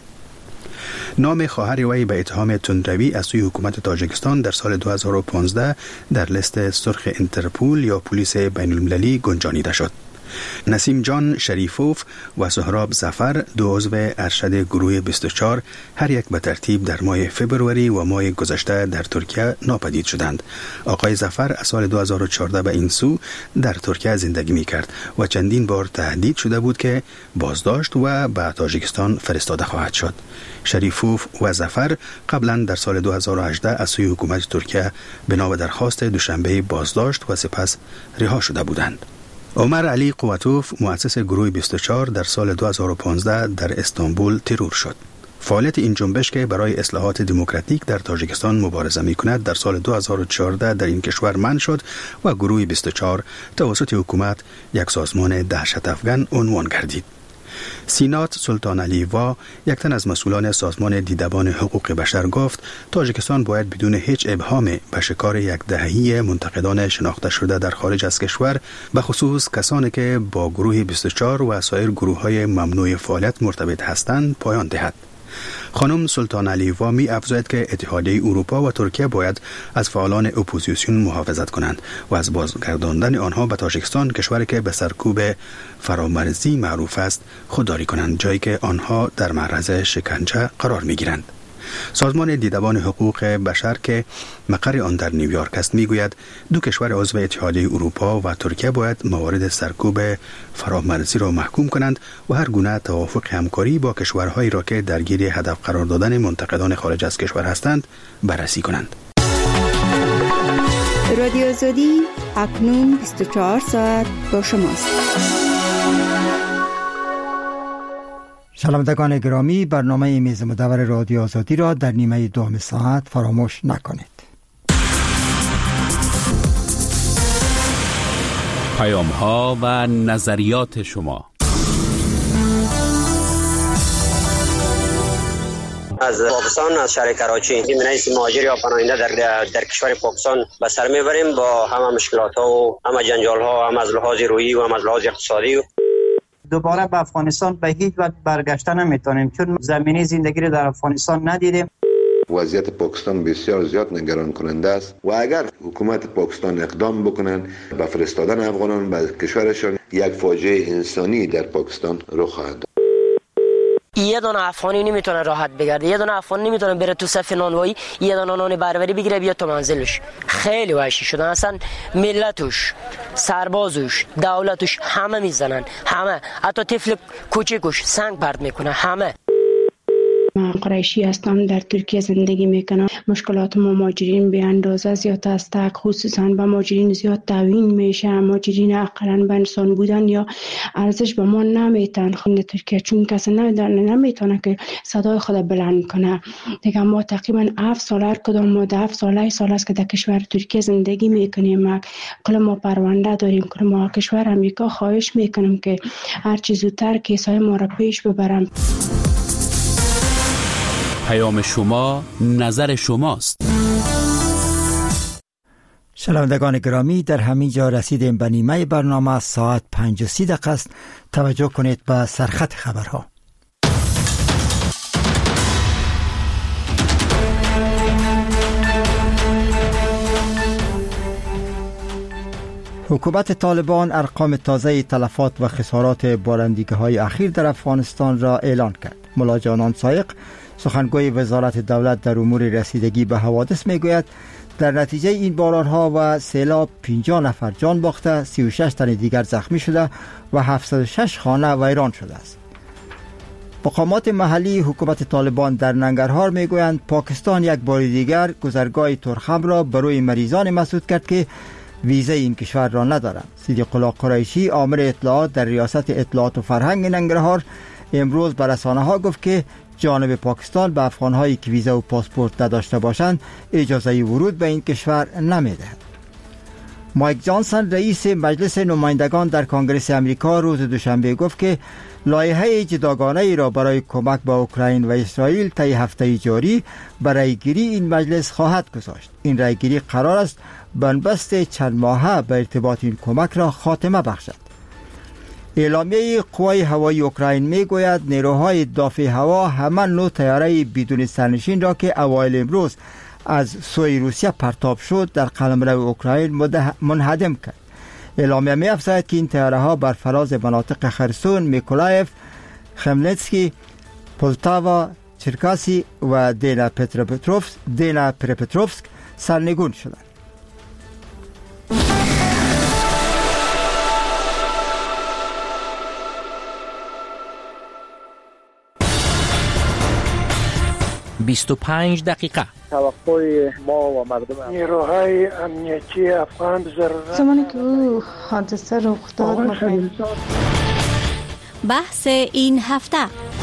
نام خواهر وی به اتهام تندروی از سوی حکومت تاجیکستان در سال دو هزار و پانزده در لیست سرخ انترپول یا پلیس بین‌المللی گنجانیده شد. نسیم جان شریفوف و سهراب ظفر، دو عضو ارشد گروه بیست و چهار، هر یک به ترتیب در ماه فبروری و ماه گذشته در ترکیه ناپدید شدند. آقای ظفر از سال دو هزار و چهارده به این سو در ترکیه زندگی می کرد و چندین بار تهدید شده بود که بازداشت و به تاجیکستان فرستاده خواهد شد. شریفوف و ظفر قبلا در سال دو هزار و هجده از سوی حکومت ترکیه بنا به درخواست دوشنبه بازداشت و سپس رها شده بودند. عمر علی قوتوف، مؤسس گروه بیست و چهار، در سال دو هزار و پانزده در استانبول ترور شد. فعالیت این جنبش که برای اصلاحات دموکراتیک در تاجیکستان مبارزه می‌کند در سال دو هزار و چهارده در این کشور منع شد و گروه بیست و چهار توسط حکومت یک سازمان دهشت افغان عنوان گردید. سینات سلطان علیوا، یک تن از مسئولان سازمان دیدبان حقوق بشر، گفت تاجیکستان باید بدون هیچ ابهام به شکار یک دهه‌ای منتقدان شناخته شده در خارج از کشور، به خصوص کسانی که با گروه بیست و چهار و سایر گروه‌های ممنوع فعالیت مرتبط هستند، پایان دهد. خانم سلطان علیوا می افزاید که اتحادیه اروپا و ترکیه باید از فعالان اپوزیسیون محافظت کنند و از بازگرداندن آنها به تاجیکستان، کشوری که به سرکوب فرامرزی معروف است، خودداری کنند، جایی که آنها در معرض شکنجه قرار می گیرند. سازمان دیدبان حقوق بشر که مقر آن در نیویورک است میگوید دو کشور عضو اتحادیه اروپا و ترکیه باید موارد سرکوب فرامرزی را محکوم کنند و هر گونه توافق همکاری با کشورهایی را که درگیر هدف قرار دادن منتقدان خارج از کشور هستند بررسی کنند. رادیو آزادی اکنون بیست و چهار ساعت با شماست. شنوندگان گرامی، برنامه میز مدور رادیو آزادی را در نیمه دوم ساعت فراموش نکنید. پیام ها و نظریات شما. از پاکستان، از شهر کراچی، می‌نویسیم مهاجر یا پناهنده در در کشور پاکستان به سر میبریم با همه مشکلات ها و همه جنجال ها، هم از لحاظ روحی و هم از لحاظ اقتصادی. دوباره به افغانستان به هیچ وجه برگشته نمیتونیم چون زمینه زندگی رو در افغانستان ندیدیم. وضعیت پاکستان بسیار زیاد نگران کننده است و اگر حکومت پاکستان اقدام بکنن به فرستادن افغانان به کشورشان، یک فاجعه انسانی در پاکستان رخ خواهد داد. یه دونه افغانی نمیتونه راحت بگرده، یه دونه افغان نمیتونه بره تو صف نانوایی یه دونه نان بربری بگیره بیاد تو منزلش. خیلی وحشی شدن، اصلا ملتش، سربازش، دولتش همه میزنن، همه، حتی طفل کوچیکش سنگ پرت میکنه، همه. من قریشی هستم، در ترکیه زندگی میکنم. مشکلات ما مهاجرین به اندازه زیاد است، خصوصا به مهاجرین زیاد تعیین میشه. مهاجرین اقلا به انسان بودن یا ارزش به ما نمیتن خود ترکیه، چون کسی نمیدونه نمیتونه که صدای خود بلند کنه. دیگه ما تقریبا هفت سال هر کدام ما هفت سال سال است که در کشور ترکیه زندگی میکنیم. کل ما پرونده داریم، کل ما کشور امریکا خواهش میکنم که هر چیز زودتر کیسای ما را پیش ببرم. پیام شما، نظر شماست. شنوندگان گرامی، در همین جا رسیدیم به نیمه برنامه. ساعت پنج و سی دقیقه است. توجه کنید به سرخط خبرها. حکومت طالبان ارقام تازه تلفات و خسارات بارندگی‌های اخیر در افغانستان را اعلان کرد. ملا جانان سایق، سخنگوی وزارت دولت در امور رسیدگی به حوادث، میگوید در نتیجه این بارانها و سیلاب پنجاه نفر جان باخته، سی و شش تن دیگر زخمی شده و هفتصد و شش خانه ویران شده است. مقامات محلی حکومت طالبان در ننگرهار میگویند پاکستان یک بار دیگر گذرگاه ترخم را برای مریضان مسدود کرد که ویزه این کشور را ندارند. صدیق الله قریشی، آمر اطلاعات در ریاست اطلاعات و فرهنگ ننگرهار، امروز به رسانه‌ها گفت که جانب پاکستان به افغان‌هایی که ویزا و پاسپورت نداشته باشند اجازه ورود به این کشور نمی‌دهد. مایک جانسون، رئیس مجلس نمایندگان در کنگره آمریکا، روز دوشنبه گفت که لایحه جداگانه‌ای را برای کمک به اوکراین و اسرائیل طی هفته جاری برای گیری این مجلس خواهد گذاشت. این رایگیری قرار است بنبست چند ماهه به ارتباط این کمک را خاتمه بخشد. اعلامیه قوای هوایی اوکراین میگوید نیروهای دافع هوا همان نوع طیاره بدون سرنشین را که اوایل امروز از سوی روسیه پرتاب شد در قلمرو اوکراین منهدم کرد. اعلامیه می افزاید که این طیاره ها بر فراز مناطق خرسون، میکولایف، خملنسکی، پولتاوا، چرکاسی و دینا پتروپتروفسک دینا پتروپتروفسک سرنگون شدند. بیست و پنج دقیقه. توقع ما و مردم نیروهای امنیتی افغان ضرورت زمانی که او حادثه رخ داد. بحث این هفته.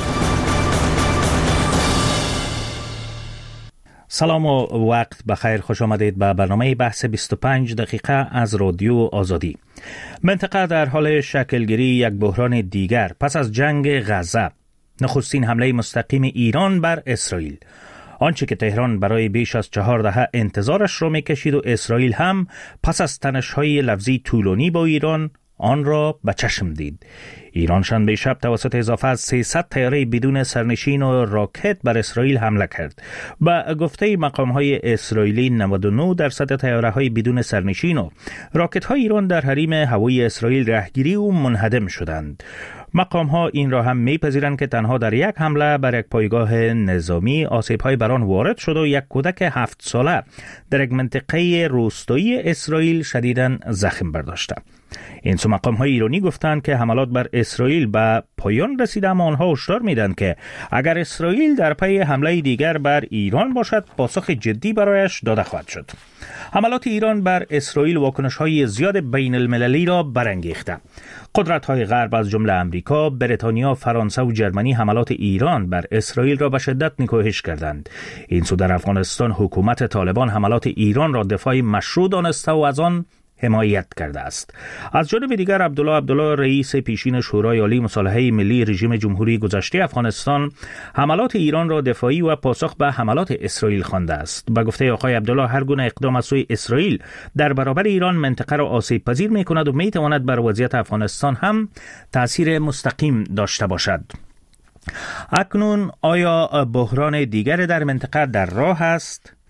سلام و وقت بخیر، خوش آمدید به برنامه بحث بیست و پنج دقیقه از رادیو آزادی. منطقه در حال شکلگیری یک بحران دیگر پس از جنگ غزه. نخستین حمله مستقیم ایران بر اسرائیل، آنچه که تهران برای بیش از چهار دهه انتظارش را میکشید و اسرائیل هم پس از تنش‌های لفظی طولانی با ایران آن را به چشم دید. ایران شنبه شب توسط اضافه از سیصد طیاره بدون سرنشین و راکت بر اسرائیل حمله کرد. با گفته مقام‌های اسرائیلی نود و نه درصد طیاره‌های بدون سرنشین و راکت‌های ایران در حریم هوایی اسرائیل رهگیری و منهدم شدند. مقام ها این را هم میپذیرند که تنها در یک حمله بر یک پایگاه نظامی آسیب‌های بر آن وارد شد و یک کودک هفت ساله در یک منطقه روستایی اسرائیل شدیداً زخم برداشته. این سو مقام های ایرانی گفتند که حملات بر اسرائیل به پایان رسیده، اما آنها هشدار میدن که اگر اسرائیل در پی حمله دیگر بر ایران باشد پاسخ جدی برایش داده خواهد شد. حملات ایران بر اسرائیل واکنش های زیاد بین المللی را برانگیخته. قدرت های غرب از جمله امریکا، بریتانیا، فرانسه و جرمنی حملات ایران بر اسرائیل را به شدت نکوهش کردند. این سو در افغانستان حکومت طالبان حملات ایران را دفاع مشروع دانسته و از آن حمایت کرده است. از جانب دیگر عبدالله عبدالله رئیس پیشین شورای عالی مصالحه ملی رژیم جمهوری گذشته افغانستان حملات ایران را دفاعی و پاسخ به حملات اسرائیل خوانده است. به گفته آقای عبدالله هر گونه اقدام از سوی اسرائیل در برابر ایران منطقه را آسیب پذیر می‌کند و می‌تواند بر وضعیت افغانستان هم تأثیر مستقیم داشته باشد. اکنون آیا بحران دیگر در منطقه در راه است؟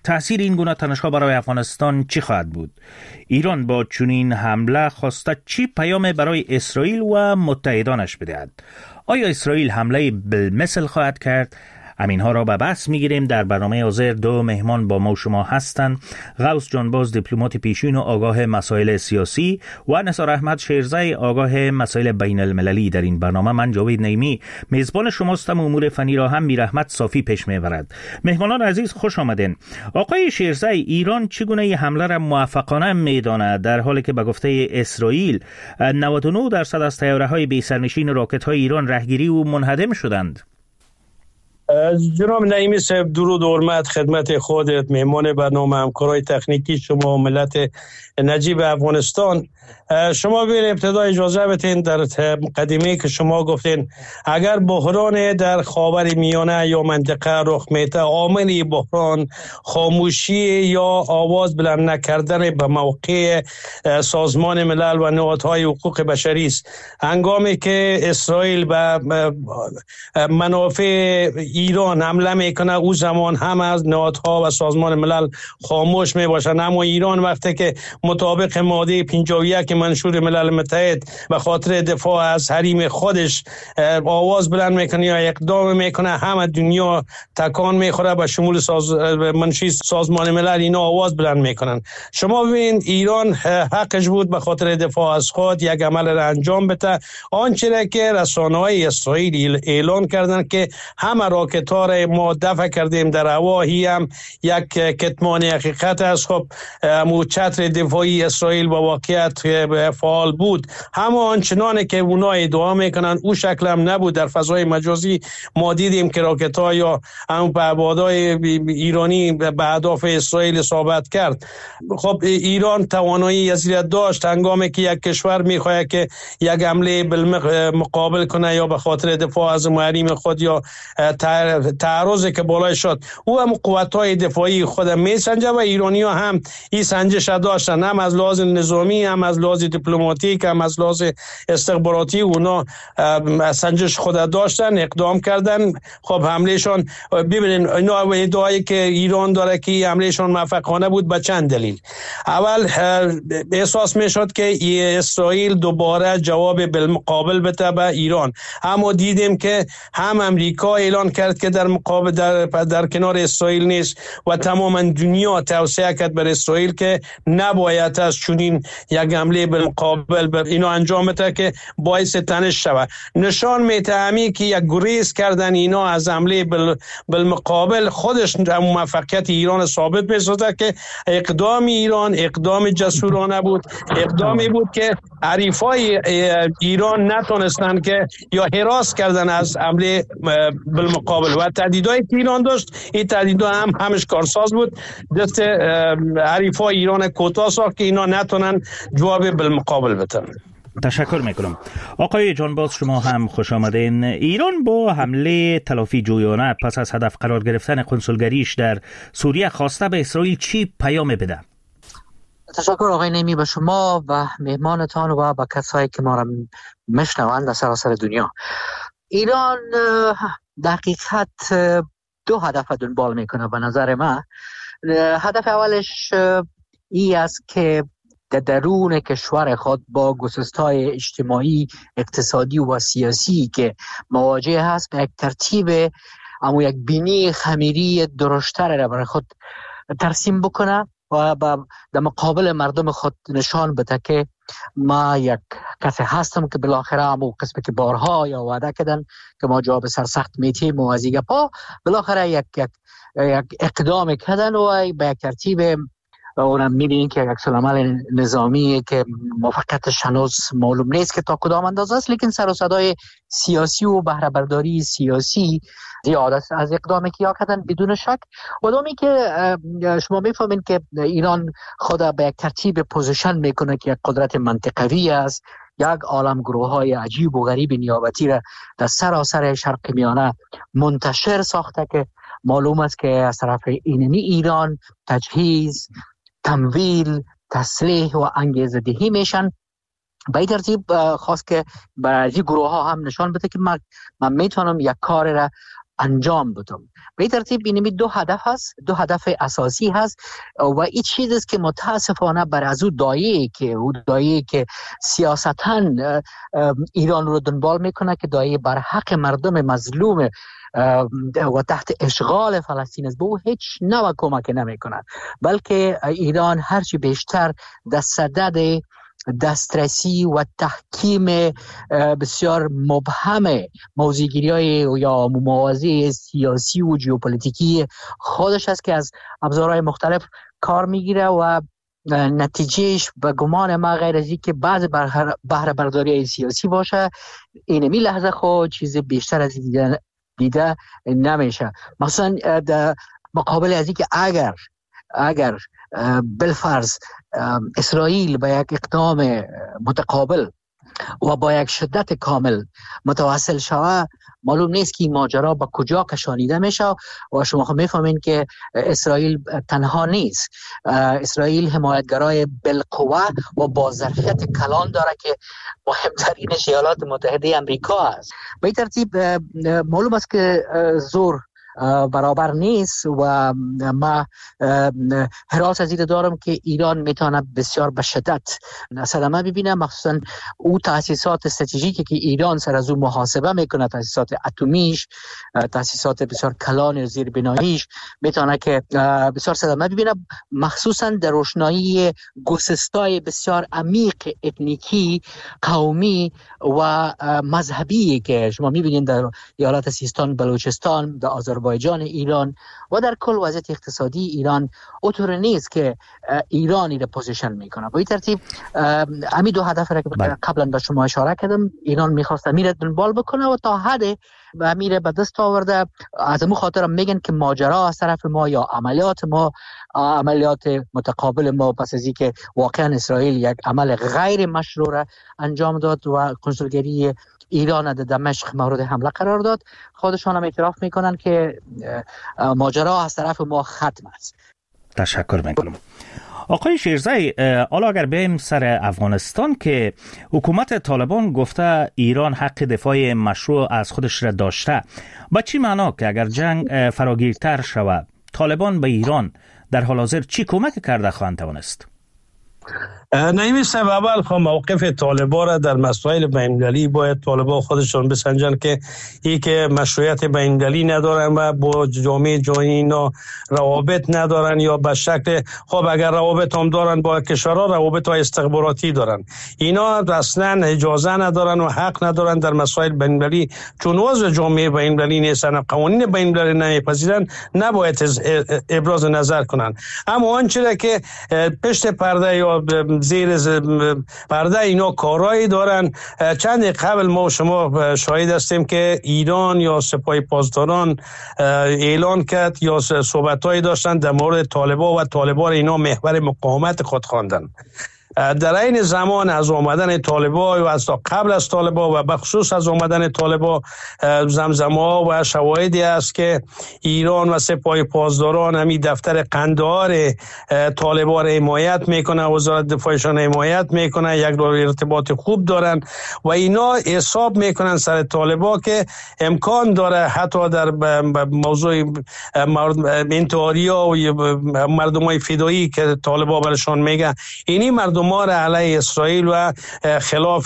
تأثیر این گونه تنش‌ها برای افغانستان چی خواهد بود؟ ایران با چنین حمله خواسته چی پیام برای اسرائیل و متحدانش بدهد؟ آیا اسرائیل حمله بالمثل خواهد کرد؟ همینها را به بحث میگیریم. در برنامه حاضر دو مهمان با ما شما هستند: غوث جانباز، دیپلمات پیشین و آگاه مسائل سیاسی، و نثار احمد شیرزی، آگاه مسائل بین المللی. در این برنامه من جاوید نعیمی میزبان شماستم. امور فنی را هم میرحمت صافی پیش میبرد. مهمانان عزیز خوش آمدین. آقای شیرزی، ایران چگونه این حمله را موفقانه میداند در حالی که به گفته اسرائیل نود و نه درصد از طیاره‌های بی سرنشین راکت‌های ایران رهگیری و منهدم شدند؟ جناب نعیمی صاحب، درود و حرمت خدمت خودت، مهمان برنامه، همکارای تکنیکی شما، ملت نجیب افغانستان. شما بیر ابتدا اجازه بتین در مقدمه که شما گفتین اگر بحران در خاور میانه یا منطقه رخ میده، عامل بحران خاموشی یا آواز بلند نکردن به موقع سازمان ملل و نهادهای حقوق بشری است. هنگامی که اسرائیل به منافع ایران حمله میکنه، او زمان هم از نهادها و سازمان ملل خاموش میباشن. اما ایران وقتی که مطابق ماده پنجاه و یک منشور ملل متحد به خاطر دفاع از حریم خودش آواز بلند میکنه یا اقدام میکنه، همه دنیا تکان میخوره، به شمول ساز منشی سازمان ملل اینا آواز بلند میکنن. شما ببین ایران حقش بود به خاطر دفاع از خود یک عمل را انجام بده. آنچه که رسانه‌های اسرائیل اعلان کردن که همه راکت‌ها را ما دفع کردیم در هوا، هی هم یک کتمان حقیقت است. خب مو چتر دفاعی اسرائیل با واقعیت فعال بود، اما آنچنانه که اونا ادعا میکنن او شکل هم نبود. در فضای مجازی ما دیدیم که راکت‌ها یا هم پهپادهای ایرانی به اهداف اسرائیل اصابت کرد. خب ایران توانایی ازیت داشت هنگامی که یک کشور میخواد که یک حمله بالمقابل کنه یا به خاطر دفاع از حریم خود یا تعرضی که بالای شد، او هم قوت‌های دفاعی خود میسنجه و ایرانی‌ها هم این سنجش داشتن، هم از لحاظ نظامی، هم از لحاظ دیپلماتیک، هم از لحاظ استخباراتی. اونا سنجش خود داشتن، اقدام کردن. خب حملهشون ببینید اینا ادعایی که ایران داره که حملهشون موفقانه بود به چند دلیل. اول احساس میشد که اسرائیل دوباره جواب بالمقابل بده به ایران، اما دیدیم که هم امریکا اعلان کرد که در مقابل در, در کنار اسرائیل نیست و تماما دنیا توصیه کرد بر اسرائیل که نباید از چنین یک حمله بالمقابل بر اینا انجام بده که باعث تنش شود. نشان می‌دهمی که یک گریز کردن اینا از حمله بال بالمقابل خودش موفقیت ایران ثابت می‌سازد که اقدام ایران اقدام جسورانه بود، اقدامی بود که حریفای ایران نتونستن که یا هراس کردن از حمله بالمقابل و تهدیدایی که ایران داشت، این تهدیدها هم همش کارساز بود، دست حریفای ایران کوتاه ساخت که اینا نتونن جواب بالمقابل بدن. تشکر میکنم. آقای جانباز، شما هم خوش آمدین. ایران با حمله تلافی جویانه پس از هدف قرار گرفتن کنسولگریش در سوریه خواسته به اسرائیل چی پیام بده؟ تشکر آقای نعیمی به شما و مهمانتان و با کسایی که ما را میشنوند در سراسر دنیا. ایران دقیقاً دو هدف دنبال میکنه به نظر من. هدف اولش ای است که در درون کشور خود با گسست‌های اجتماعی، اقتصادی و سیاسی که مواجه هست به یک ترتیب اما یک بینی خمیری درشتر را برای خود ترسیم بکنه و در مقابل مردم خود نشان بده که ما یک کسی هستم که بالاخره همون قسمی که بارها یا وعده کردن که ما جواب سرسخت میتیم و از دیگه پا بالاخره یک, یک, یک اقدام کردن و به یک ترتیب اونم میبینین که یک سلامل نظامی که موفقیتش هنوز معلوم نیست که تا کدام اندازه است، لیکن سر و صدای سیاسی و بهره برداری سیاسی زیاد از اقدامی که یا کردن بدون شک. و دومی که شما میفهمین که ایران خود به یک ترتیب پوزیشن میکنه که یک قدرت منطقوی است، یک عالم گروه های عجیب و غریب نیابتی را در سراسر شرق میانه منتشر ساخته که معلوم است که از طرف اینمی ایران تجهیز، تمویل، تسلیح و انگیزه دهی میشن. به این ترتیب خواست که برای این گروه ها هم نشان بده که من, من میتونم یک کار را انجام بدم. به ترتیب اینمی دو هدف هست، دو هدف اساسی هست و این چیزی است که متاسفانه بر از او دایه که او دایه که سیاستاً ایران رو دنبال میکنه که دایه بر حق مردم مظلوم و تحت اشغال فلسطین است، به او هیچ نوع کمک نمی کند، بلکه ایران هرچی بیشتر در صدد دسترسی و تحکیم بسیار مبهم موضوعگیری‌های یا موازی سیاسی و ژئوپلیتیکی خودش است که از ابزارهای مختلف کار میگیره و نتیجهش به گمان ما غیر از اینکه بعض بهره برداری سیاسی باشه، اینمی لحظه خود چیز بیشتر از دیده, دیده نمیشه. مثلا در مقابل از اینکه اگر اگر بالفرض اسرائیل با یک اقدام متقابل و با یک شدت کامل متواصل شود، معلوم نیست که این ماجرا با کجا کشانیده میشه و شما خب میفهمین که اسرائیل تنها نیست. اسرائیل حمایتگرای بالقوه و با ظرفیت کلان داره که مهمترینش ایالات متحده امریکا است. به این ترتیب معلوم است که زور برابر نیست و ما حراس از این دارم که ایران میتونه بسیار به شدت صدمه ببینه، مخصوصا او تاسیسات استراتژیکی که ایران سر از او محاسبه میکنه، تاسیسات اتمیش، تاسیسات بسیار کلان زیربناییش، میتونه که بسیار صدمه ببینه، مخصوصا در روشنایی گسستای بسیار عمیق اتنیکی، قومی و مذهبی که شما میبینید در ایالات سیستان، بلوچستان، در آذربایجان ایران و در کل وضعیت اقتصادی ایران اونطور نیست که ایرانی را پوزیشن میکنه. با این ترتیب همین دو هدف را که قبلا به شما اشاره کردم ایران میخواست میره دنبال بکنه و تا حد و میره به دست آورده. از امو خاطر میگن که ماجرا از طرف ما یا عملیات ما، عملیات متقابل ما پس از اینکه واقعا اسرائیل یک عمل غیر مشروع را انجام داد و کنسولگری ایران در دمشق مورد حمله قرار داد، خودشان هم اعتراف میکنن که ماجرا از طرف ما ختم است. تشکر میکنم. آقای شیرزی، حالا اگر بریم سر افغانستان که حکومت طالبان گفته ایران حق دفاع مشروع از خودش را داشته، با چی معنا که اگر جنگ فراگیرتر شود طالبان به ایران در حال حاضر چی کمک کرده خواهند توانست؟ نمیشه اول خب موقف طالبان را در مسائل بین‌المللی باید طالبان خودشون بسنجن که ای که مشروعیت بین‌المللی ندارن و با جامعه جهانی اینا روابط ندارن یا به شکل خب اگر روابط هم دارن با کشورها روابط های استخباراتی دارن، اینا اصلا اجازه ندارن و حق ندارن در مسائل بین‌المللی، چون عضو جامعه بین‌المللی نیستن، قوانین بین‌المللی نمیپذیرن، نباید ابراز نظر کنن. اما آنچه که پشت پرده یا زیر پرده اینا کارایی دارن. چند قبل ما شما شاهد هستیم که ایران یا سپاه پاسداران اعلان کرد یا صحبتایی داشتن در مورد طالبان و طالبان اینا محور مقاومت خود خواندن. در این زمان از آمدن طالبان و از قبل از طالبان و بخصوص از آمدن طالبان زمزمه‌ها و شواهدی است که ایران و سپاه پاسداران همی دفتر قندهار طالبان را حمایت میکنه، وزارت دفاعشان حمایت میکنه، یک دور ارتباط خوب دارن و اینا حساب میکنن سر طالبان که امکان داره حتی در موضوع انتحاریا و مردمای فدایی که طالبان برشان میگه، اینی مردم ما را علیه اسرائیل و خلاف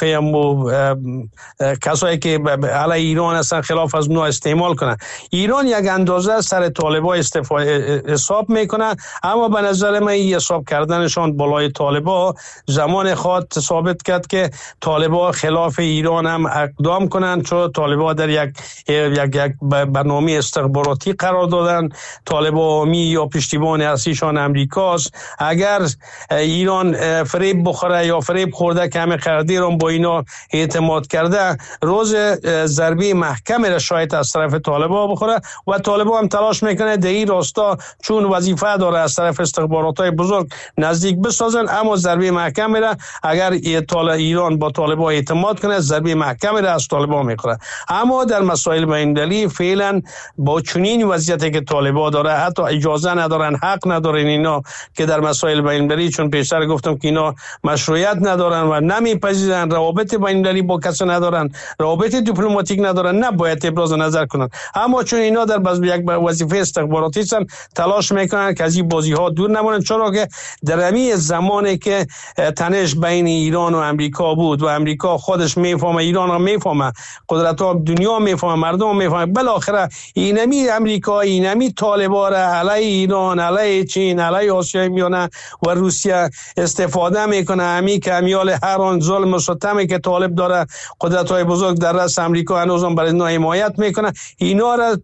کسایی که علیه ایران هستن خلاف از اونها استعمال کنن. ایران یک اندازه سر طالبان استفاده حساب میکنه، اما به نظر من این حساب کردنشان بالای طالبان زمان خود ثابت کرد که طالبان خلاف ایران هم اقدام کنن، چون طالبان در یک یک یک برنامه استخباراتی قرار دادن. طالبان می یا پشتیبان اصلیشان امریکاست. اگر ایران فریب بخوره یا فریب خورده که همه قرارداد با اینا اعتماد کرده، روز ضربه محکم را شاید از طرف طالبان بخوره و طالبان هم تلاش میکنه در این راستا چون وظیفه داره از طرف استخبارات‌های بزرگ نزدیک بسازن، اما ضربه محکم را اگر ایران با طالبان اعتماد کنه ضربه محکم را از طالبان میخوره. اما در مسائل بین‌المللی فعلا با چنین وضعیتی که طالبان داره حتی اجازه ندارن، حق ندارن اینا که در مسائل بین‌المللی، چون پیشتر گفتم که اینا را مشروعیت ندارن و نمیپذیرن، روابط بین المللی با کسی ندارن، روابط دیپلماتیک ندارن، نباید ابراز نظر کنن. اما چون اینا در باز یک وظیفه استخباراتی هستن، تلاش میکنن که از این بازی ها دور نمونن، چرا که در همین زمانی که تنش بین ایران و امریکا بود و امریکا خودش میفهمه، ایران هم میفهمه، قدرت ها دنیا میفهمه، مردم هم میفهمه، بالاخره اینمی امریکا، اینمی طالبان علیه ایران، علیه چین، علیه آسیای میانه و روسیه استفاده میکنه. همی که امیال هر آن ظلم و ستمی که طالب داره قدرت های بزرگ در رأس امریکا هنوز هم برای اینا حمایت میکنه، اینا را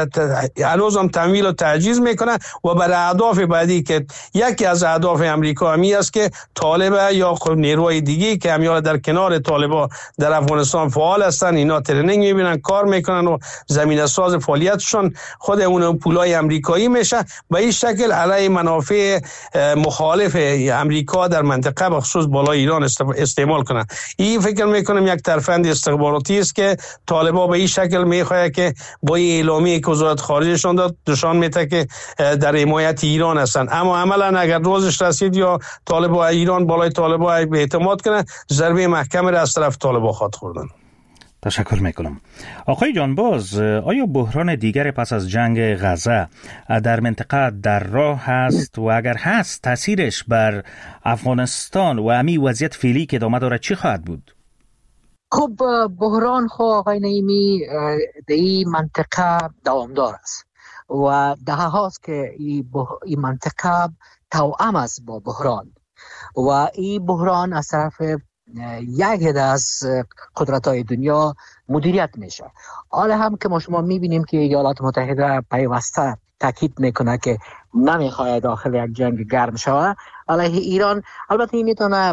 هنوز هم تمویل و تعجیز میکنه و برای اهداف بعدی که یکی از اهداف امریکا همی است که طالب یا نیروهای دیگه که امیال در کنار طالبا در افغانستان فعال هستن، اینا ترنینگ میبینن، کار میکنن و زمینه ساز فعالیتشون خود اون پولای امریکایی میشه. به این شکل علیه منافع مخالف امریکا در منطقه به خصوص بالای ایران استعمال کنن. این فکر میکنم یک ترفند استخباراتی است که طالبا به این شکل میخواد که با این اعلامیه که وزارت خارجهشون داد نشان میده که در حمایت ایران هستن، اما عملا اگر روزش رسید یا طالبا ایران بالای طالبا اعتماد کنه، ضربه محکم را از طرف طالبا خواهد خوردن. تشکر میکنم. آقای جانباز، آیا بحران دیگر پس از جنگ غزه در منطقه در راه هست و اگر هست تاثیرش بر افغانستان و امی وضعیت فعلی که ادامه داره چی خواهد بود؟ خب بحران خو آقای نعیمی در این منطقه دوامدار است و ده هاست که این منطقه توأم است با بحران و این بحران از طرف یک عده از قدرت‌های دنیا مدیریت میشه. حالا هم که ما شما میبینیم که ایالات متحده پیوسته تاکید میکنه که نمیخواد داخل یک جنگ گرم شود علیه ایران. البته این میتونه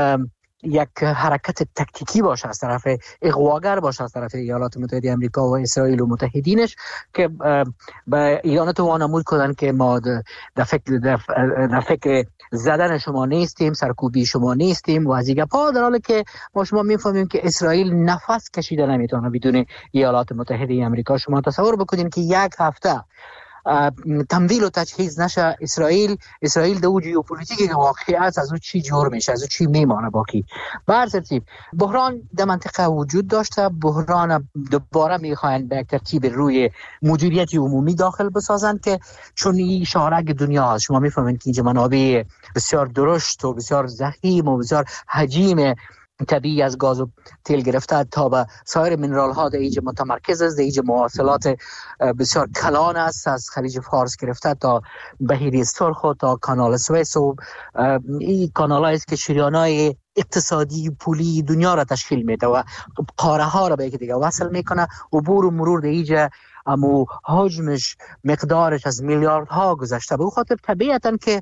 یک حرکت تکتیکی باشه از طرف اغواگر باشه از طرف ایالات متحده آمریکا و اسرائیل و متحدینش که به ایران تو وانمود کنن که ما در فکر در فکر زدن شما نیستیم، سرکوبی شما نیستیم و از این گپا، در حالی که ما شما میفهمیم که اسرائیل نفس کشیده نمیتونه بدون ایالات متحده آمریکا. شما تصور بکنید که یک هفته تمویل و تجهیز نشه اسرائیل اسرائیل دو ژئوپلیتیکی که واقعی است، از اون چی جور میشه، از اون چی میمانه باقی. به هر ترتیب بحران در منطقه وجود داشته، بحران دوباره میخواین به یک ترتیب روی مدیریت عمومی داخل بسازن که چون این شارک دنیا هست. شما میفهمید که اینجا منابع بسیار درشت و بسیار ضخیم و بسیار حجیم طبیعی از گاز و تیل گرفته تا به سایر منرال ها در اینجا متمرکز است. در اینجا مواصلات بسیار کلان است، از خلیج فارس گرفته تا بحیره سرخ و تا کانال سوئیس و این کانال هایی است که شریانای اقتصادی پولی دنیا را تشکیل میده و قاره ها را به یک دیگه وصل میکنه. عبور و مرور در اینجا اما حجمش مقدارش از میلیاردها گذشته. به خاطر طبیعتا که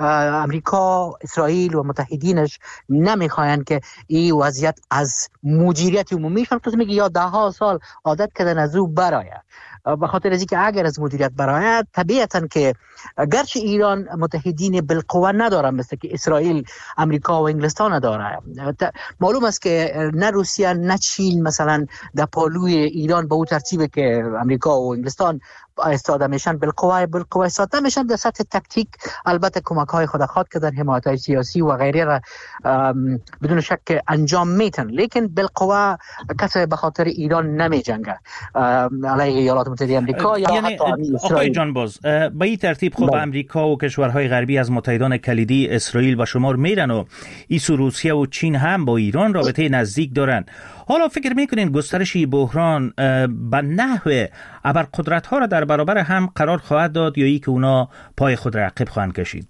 امریکا، اسرائیل و متحدینش نمیخواین که این وضعیت از مدیریت عمومیشون که میگه یا ده ها سال عادت کردن از او برآید. به خاطر از اینکه اگر از مدیریت برآید طبیعتا که گرچه ایران متحدین بالقوه نداره مثل که اسرائیل، امریکا و انگلستان داره، معلوم است که نه روسیه نه چین مثلا در پالوی ایران به اون ترتیبه که امریکا و انگلستان استاده میشن بالقوه بالقوه استاده میشن. در سطح تکتیک البته کمک های خود خواهد کردن، حمایت های سیاسی و غیره را بدون شک انجام میتن، لیکن بالقوه کسی به خاطر ایران نمی جنگه علیه ایالات متحده آمریکا یا یعنی حتی اسرائیل. آقای جانباز، به این ترتیب خب امریکا و کشورهای غربی از متحدان کلیدی اسرائیل و شمار میرن و ایسو روسیه و چین هم با ایران رابطه نزدیک دارن. حالا فکر میکنین گسترش بحران به نحو ابرقدرت ها را در برابر هم قرار خواهد داد یا ای که اونا پای خود را عقب خواهند کشید؟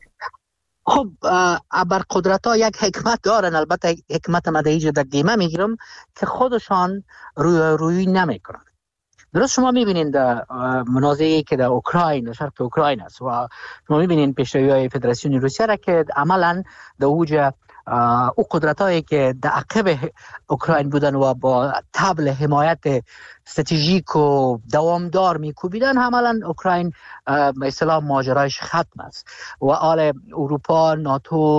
خب ابرقدرت ها یک حکمت دارن، البته حکمت مدهیج در گیمه میگیرم که خودشان روی روی نمیکنن. درست شما میبینین در منازعه‌ای که در اوکراین، در شرق اوکراین است و شما میبینین پیشروی‌های فدراسیون روسیه را که عملاً در اوج او قدرت‌هایی که در عقب اوکراین بودن و با طبل حمایت استراتژیک و دوامدار میکوبیدن، عملاً اوکراین به اصطلاح ماجرایش ختم است و آل اروپا، ناتو،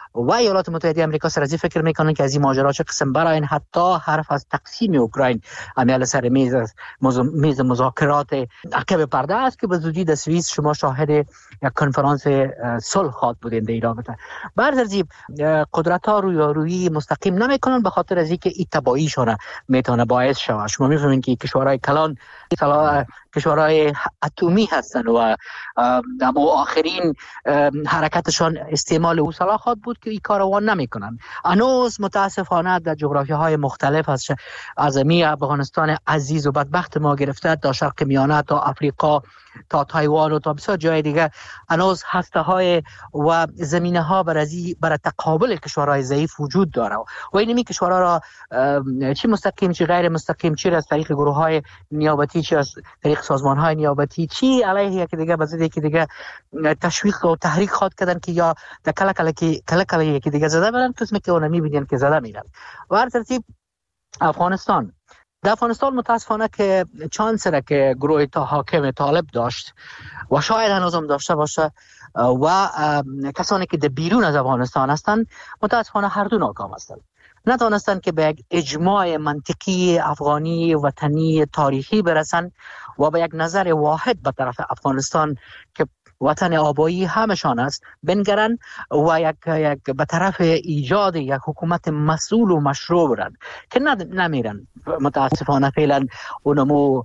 و ایالات متحده آمریکا سر از فکر میکنن که از این ماجرا چه قسم براین، حتی حرف از تقسیم اوکراین عمل سر میز میز مذاکرات عقب پرده است که به زودی در سوئیس شما شاهد یک کنفرانس صلح خواهد بودین در این رابطه. بر ترتیب قدرت ها رویارویی مستقیم نمیکنن به خاطر از اینکه این تبعیضشون میتونه باعث شود. شما میفهمین که کشورهای کلان کشورهای اتمی هستن و اما آخرین حرکتشان استعمال او سلاحات بود که این کارو نمیکنن. هنوز متاسفانه در جغرافیاهای مختلف از از می افغانستان عزیز و بدبخت ما گرفته تا شرق میانه تا افریقا تا تایوان و تا بسیار جای دیگه هنوز هسته های و زمینه ها برای برای تقابل کشورهای ضعیف وجود داره و این می کشورها را چی مستقیم چی غیر مستقیم، چی از طریق گروه های نیابتی، چی از طریق سازمان های نیابتی، چی علیه یکی دیگه بزد یکی دیگه تشویق و تحریک خواد کردن که یا در کله کله که کله کله یکی دیگه زده برن، قسمی که اون میبینن که زده میرن. و هر ترتیب افغانستان در افغانستان متاسفانه که چانسره که گروه تا حاکم طالب داشت و شاید هنوزم داشته باشه و کسانی که در بیرون از افغانستان هستند متاسفانه هر دو ناکام هستند. نتوانستند که به یک اجماع منطقی افغانی وطنی تاریخی برسن و به یک نظر واحد به طرف افغانستان که وطن آبایی همشان است بنگرن و یک یک به طرف ایجاد یک حکومت مسئول و مشروع برند که نمیرن. متاسفانه فعلا اونمو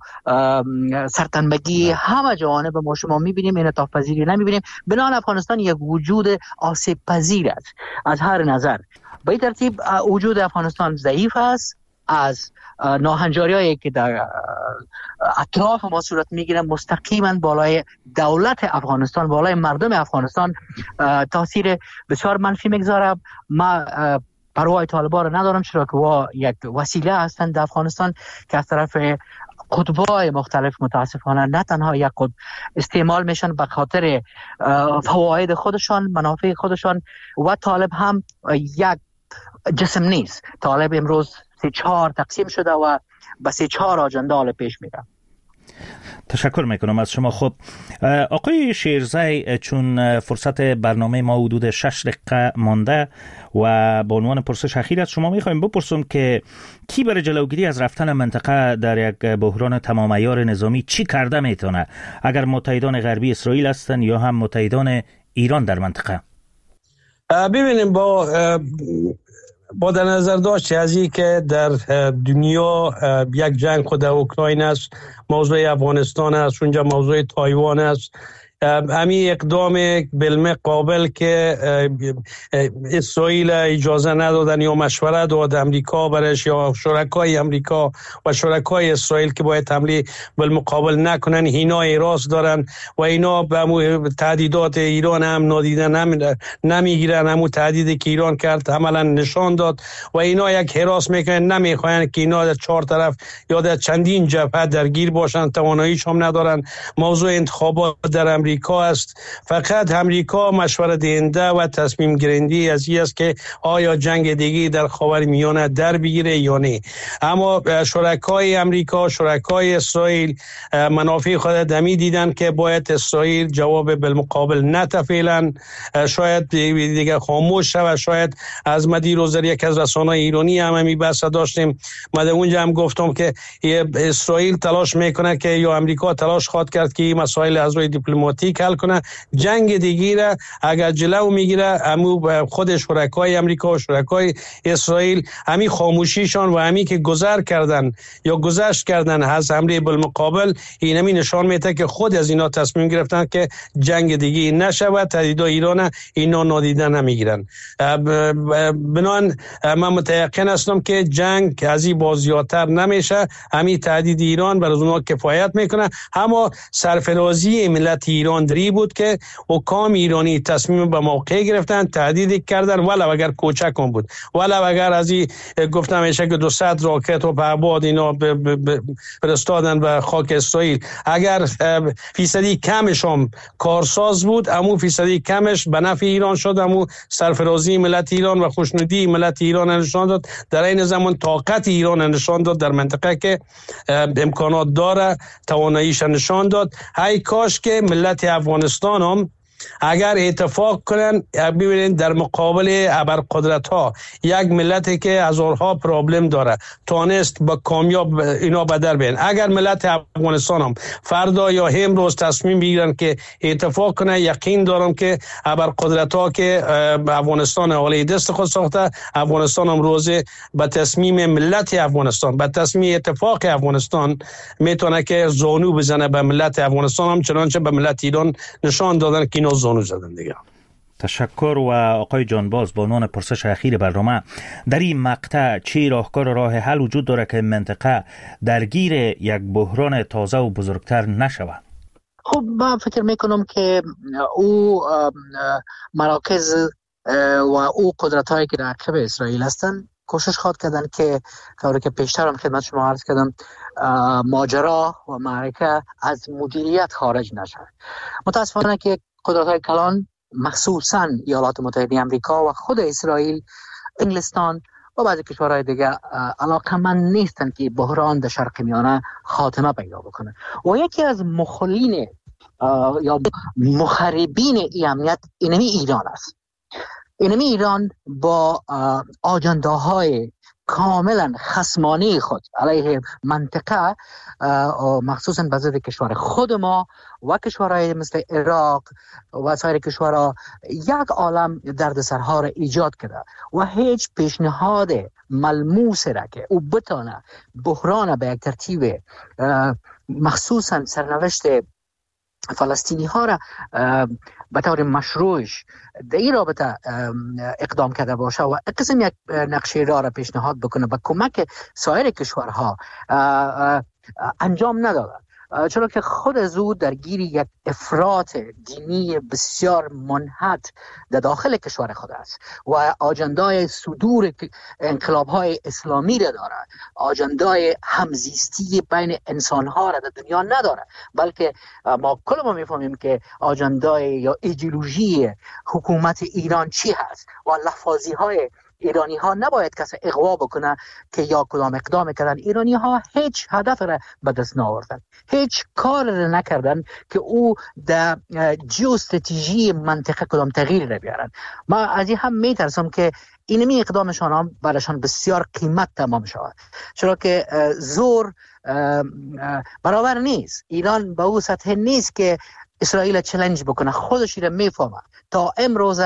سرتنبگی همه جوانب ما شما میبینیم، انعطاف پذیری نمیبینیم. بنابراین افغانستان یک وجود آسیب پذیر است از هر نظر. به این ترتیب وجود افغانستان ضعیف است. از ناهنجاری‌هایی که در اطراف ما صورت میگیرن مستقیما بالای دولت افغانستان، بالای مردم افغانستان تاثیر بسیار منفی میگذاره. ما پروای طالبان رو ندارم، چرا که وا یک وسیله هستند در افغانستان که از طرف قطب‌های مختلف متاسفانه نه تنها یک قطب استعمال میشن به خاطر فواید خودشان، منافع خودشان، و طالب هم یک جسم نیست. طالب امروز سه چهار تقسیم شده و به سه چهار آجنده حال پیش میره. تشکر میکنم از شما. خب آقای شیرزی، چون فرصت برنامه ما حدود شش دقیقه مانده و با عنوان پرسش اخیر از شما میخوایم بپرسم که کی برای جلوگیری از رفتن منطقه در یک بحران تمام عیار نظامی چی کرده میتونه، اگر متحدان غربی اسرائیل هستن یا هم متحدان ایران در منطقه؟ ببینیم با با در نظر داشت از این که در دنیا یک جنگ خود اوکراین است، موضوع افغانستان است، اونجا موضوع تایوان است، همین اقدام بالمه قابل که اسرائیل اجازه ندادن یا مشورت داد امریکا برش یا شرکای امریکا و شرکای اسرائیل که باید حمله بالمقابل نکنن، اینا اعراض دارن و اینا به تهدیدات ایران هم نادیده نمیگیرن. همون تهدیدی که ایران کرد عملا نشان داد و اینا یک حراس میکنن، نمیخواین که اینا در چهار طرف یا در چندین جبهه درگیر باشن، تواناییش هم ندارن. موضوع انتخابات در امریکا است، فقط امریکا مشورت دهنده و تصمیم گیرنده از این است که آیا جنگ دیگه در خاورمیانه در بگیره یا نه. اما شرکای امریکا، شرکای اسرائیل منافع خود دمی دیدن که باید اسرائیل جواب بالمقابل نده فعلا، شاید دیگه خاموش شود. شاید از مدیر وزیر یک از رسانه‌های ایرانی هم می بحث داشتیم، ما اونجا هم گفتم که اسرائیل تلاش میکنه که یا امریکا تلاش خواد کرد که این مسائل از روی دیپلماتیک حل کنه. جنگ دیگه را اگر جلو میگیره امو خود شرکای امریکا و شرکای اسرائیل همی خاموشیشان و همی که گذر کردن یا گذشت کردن از حمله بالمقابل، این همی نشان میده که خود از اینا تصمیم گرفتن که جنگ دیگه نشود. تهدیدات ایران اینا نادیده نمیگیرن. بنان من متيقن هستم که جنگ از این بازیاتر نمیشه. همی تهدید ایران بر اونها کفایت میکنه. اما سرفرازی ملت ایران دری بود که حکام ایرانی تصمیم به موقع گرفتن، تهدید کردن، ولو اگر کوچک هم بود، ولو اگر از این گفتم میشه که دویست راکت و پهباد اینا فرستادن به خاک اسرائیل، اگر فیصدی کمش هم کارساز بود، امو فیصدی کمش به نفع ایران شد. امو سرفرازی ملت ایران و خوشنودی ملت ایران نشان داد، در این زمان طاقت ایران نشان داد در منطقه که امکانات داره، تواناییش نشان داد. های کاش که ملت افغانستان هم اگر اتفاق کنن ببینید در مقابل ابرقدرت ها یک ملتی که هزارها پرابلم داره تانست با کامیاب اینا به در بیان. اگر ملت افغانستان هم فردا یا امروز تصمیم بگیرن که اتفاق کنه، یقین دارم که ابرقدرت ها که افغانستان حواله دست خود ساخته، افغانستان هم روز به تصمیم ملت افغانستان، به تصمیم اتفاق افغانستان میتونه که زانو بزنه به ملت افغانستان، هم چنانچه به ملت ایران نشان دادن که اینا زانو زدن دیگه. تشکر. و آقای جانباز با عنوان پرسش اخیر برنامه، در این مقطع چه راهکار راه حل وجود داره که منطقه درگیر یک بحران تازه و بزرگتر نشود؟ خب من فکر میکنم که او مراکز و او قدرت هایی که در عقب اسرائیل هستند کوشش خواهد کردن که طوری که پیشتر هم خدمت شما عرض کردم ماجرا و معرکه از مدیریت خارج نشه. متاسفانه که قدرت های کلان مخصوصا ایالات متحده آمریکا و خود اسرائیل، انگلستان و بعضی کشورهای دیگه علاقمند نیستند که بحران در شرق میانه خاتمه پیدا بکنه. و یکی از مخالین یا مخربین این امنیت اینمی ایران است. اینمی ایران با آجنداهای کاملا خصمانه خود علیه منطقه، مخصوصا به ضد کشور خود ما و کشورهای مثل عراق و سایر کشورها، یک عالم دردسرها را ایجاد کرده و هیچ پیشنهاد ملموس را که او بتانه بحران به یک ترتیب مخصوصا سرنوشت فلسطینی ها را به طور مشروعش در این رابطه اقدام کرده باشه و قسم یک نقشه را را پیشنهاد بکنه به کمک سایر کشورها انجام نداده، چرا که خود از او درگیر یک افراط دینی بسیار منحط در داخل کشور خود است و آجندای صدور انقلاب‌های اسلامی را داره، آجندای همزیستی بین انسان‌ها را در دنیا نداره، بلکه ما کل ما می‌فهمیم که آجندای یا ایدئولوژی حکومت ایران چی هست و لفاظی‌های ایرانی ها نباید کسی اغوا بکنه که یا کدام اقدام کردن. ایرانی ها هیچ هدف را به دست نآوردن، هیچ کار را نکردن که او در جیوستراتژی منطقه کدام تغییر را بیارن. ما از این هم میترسم که اینمی اقدامشان هم برایشان بسیار قیمت تمام شود، چرا که زور برابر نیست. ایران به او سطح نیست که اسرائیل چالش بکنه، خودش را میفهمه. تا امروز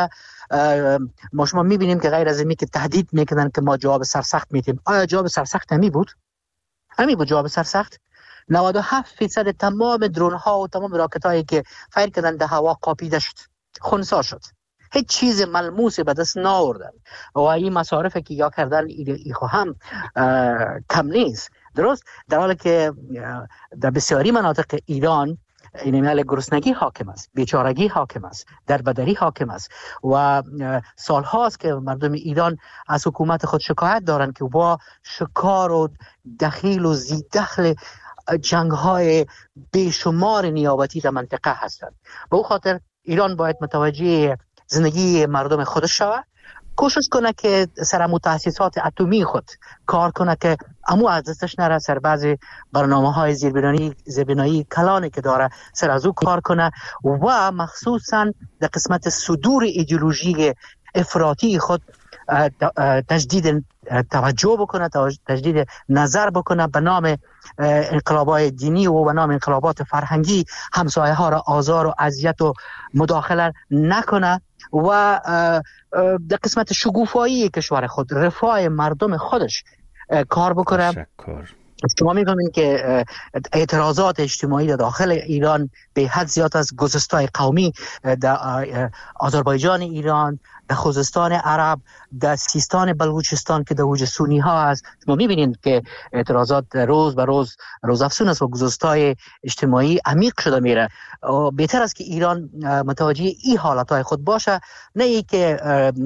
ما شما میبینیم که غیر از اینی که تهدید میکنن که ما جواب سرسخت میدیم، آیا جواب سرسخت نمی بود؟ همی بود جواب سرسخت. نود و هفت فیصد تمام درون ها و تمام راکت هایی که فایر کردن در هوا قاپیده شد، خنثی شد، هیچ چیز ملموسی به دست نآوردن و این مصارفی که یا کردن ایخو هم کم نیست. درست در حالی که در بسیاری مناطق ایران این میال گرسنگی حاکم است، بیچارگی حاکم است، دربدری حاکم است و سال هاست که مردم ایران از حکومت خود شکایت دارند که با شکار و دخیل و زیدخل جنگ های بیشمار نیابتی در منطقه هستند. به او خاطر ایران باید متوجه زندگی مردم خودش شود، کوشش کنه که سر امو تاسیسات اتمی خود کار کنه که امو از دستش نره، سر بعضی برنامه های زیربنایی زیربنایی کلانی که داره سر از او کار کنه و مخصوصا در قسمت صدور ایدئولوژی افراطی خود تجدید توجه بکنه، تجدید نظر بکنه، به نام انقلابات دینی و به نام انقلابات فرهنگی همسایه ها را آزار و اذیت و مداخله نکنه و در قسمت شگوفایی کشور خود، رفاه مردم خودش کار بکنه. تشکر. شما می‌فهمید که اعتراضات اجتماعی در داخل ایران به حد زیاد از گسستای قومی در آذربایجان ایران، در خوزستان عرب، در سیستان بلوچستان که در اوج سونی ها هست، شما می‌بینید که اعتراضات روز به روز روز افزون است و گسستای اجتماعی عمیق شده میره. بهتر است که ایران متوجه این حالتهای خود باشه، نه ای که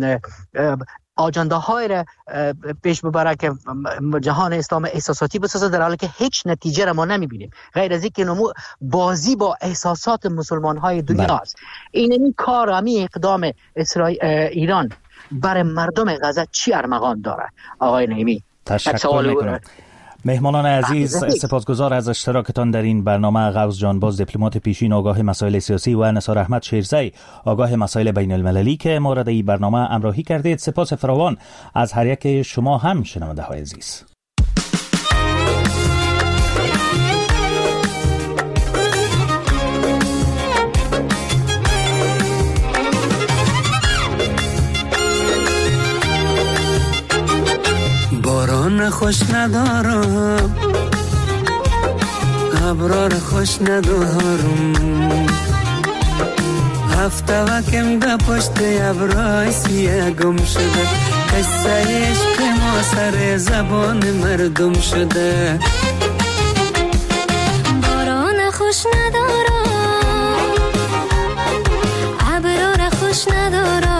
آجنده های را پیش ببره که جهان اسلام احساساتی بسازه، در حالی که هیچ نتیجه را ما نمیبینیم غیر از اینکه نمو بازی با احساسات مسلمان های دنیا است. این این کار همین اقدام اسرائیل ایران برای مردم غزه چی ارمغان داره؟ آقای نعیمی تشکر میکنم. مهمانان عزیز، سپاسگزار از اشتراکتان در این برنامه. غوث جانباز، دیپلمات پیشین آگاه مسائل سیاسی، و نثار احمد شیرزی، آگاه مسائل بین المللی که مورد این برنامه امراهی کردید. سپاس فراوان از هر یک شما هم شنونده های عزیز. باران خوش ندارم، ابرار خوش ندارم، هفته وکم ده پشت ابرای سیه گم شده، قصه عشق ما سر زبان مردم شده. باران خوش ندارم، ابرار خوش ندارم،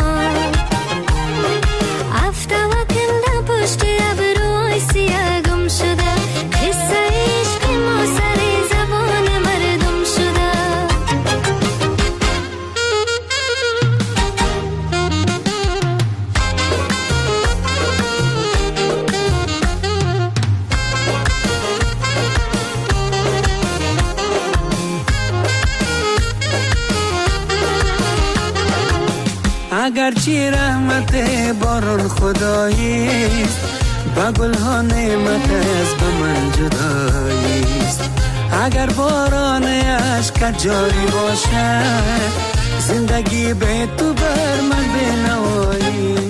اگرچه رحمت باران خداییست، با گل ها نعمت از به من جداییست. اگر باران عشق جاری باشه، زندگی به تو بر من بنوایی.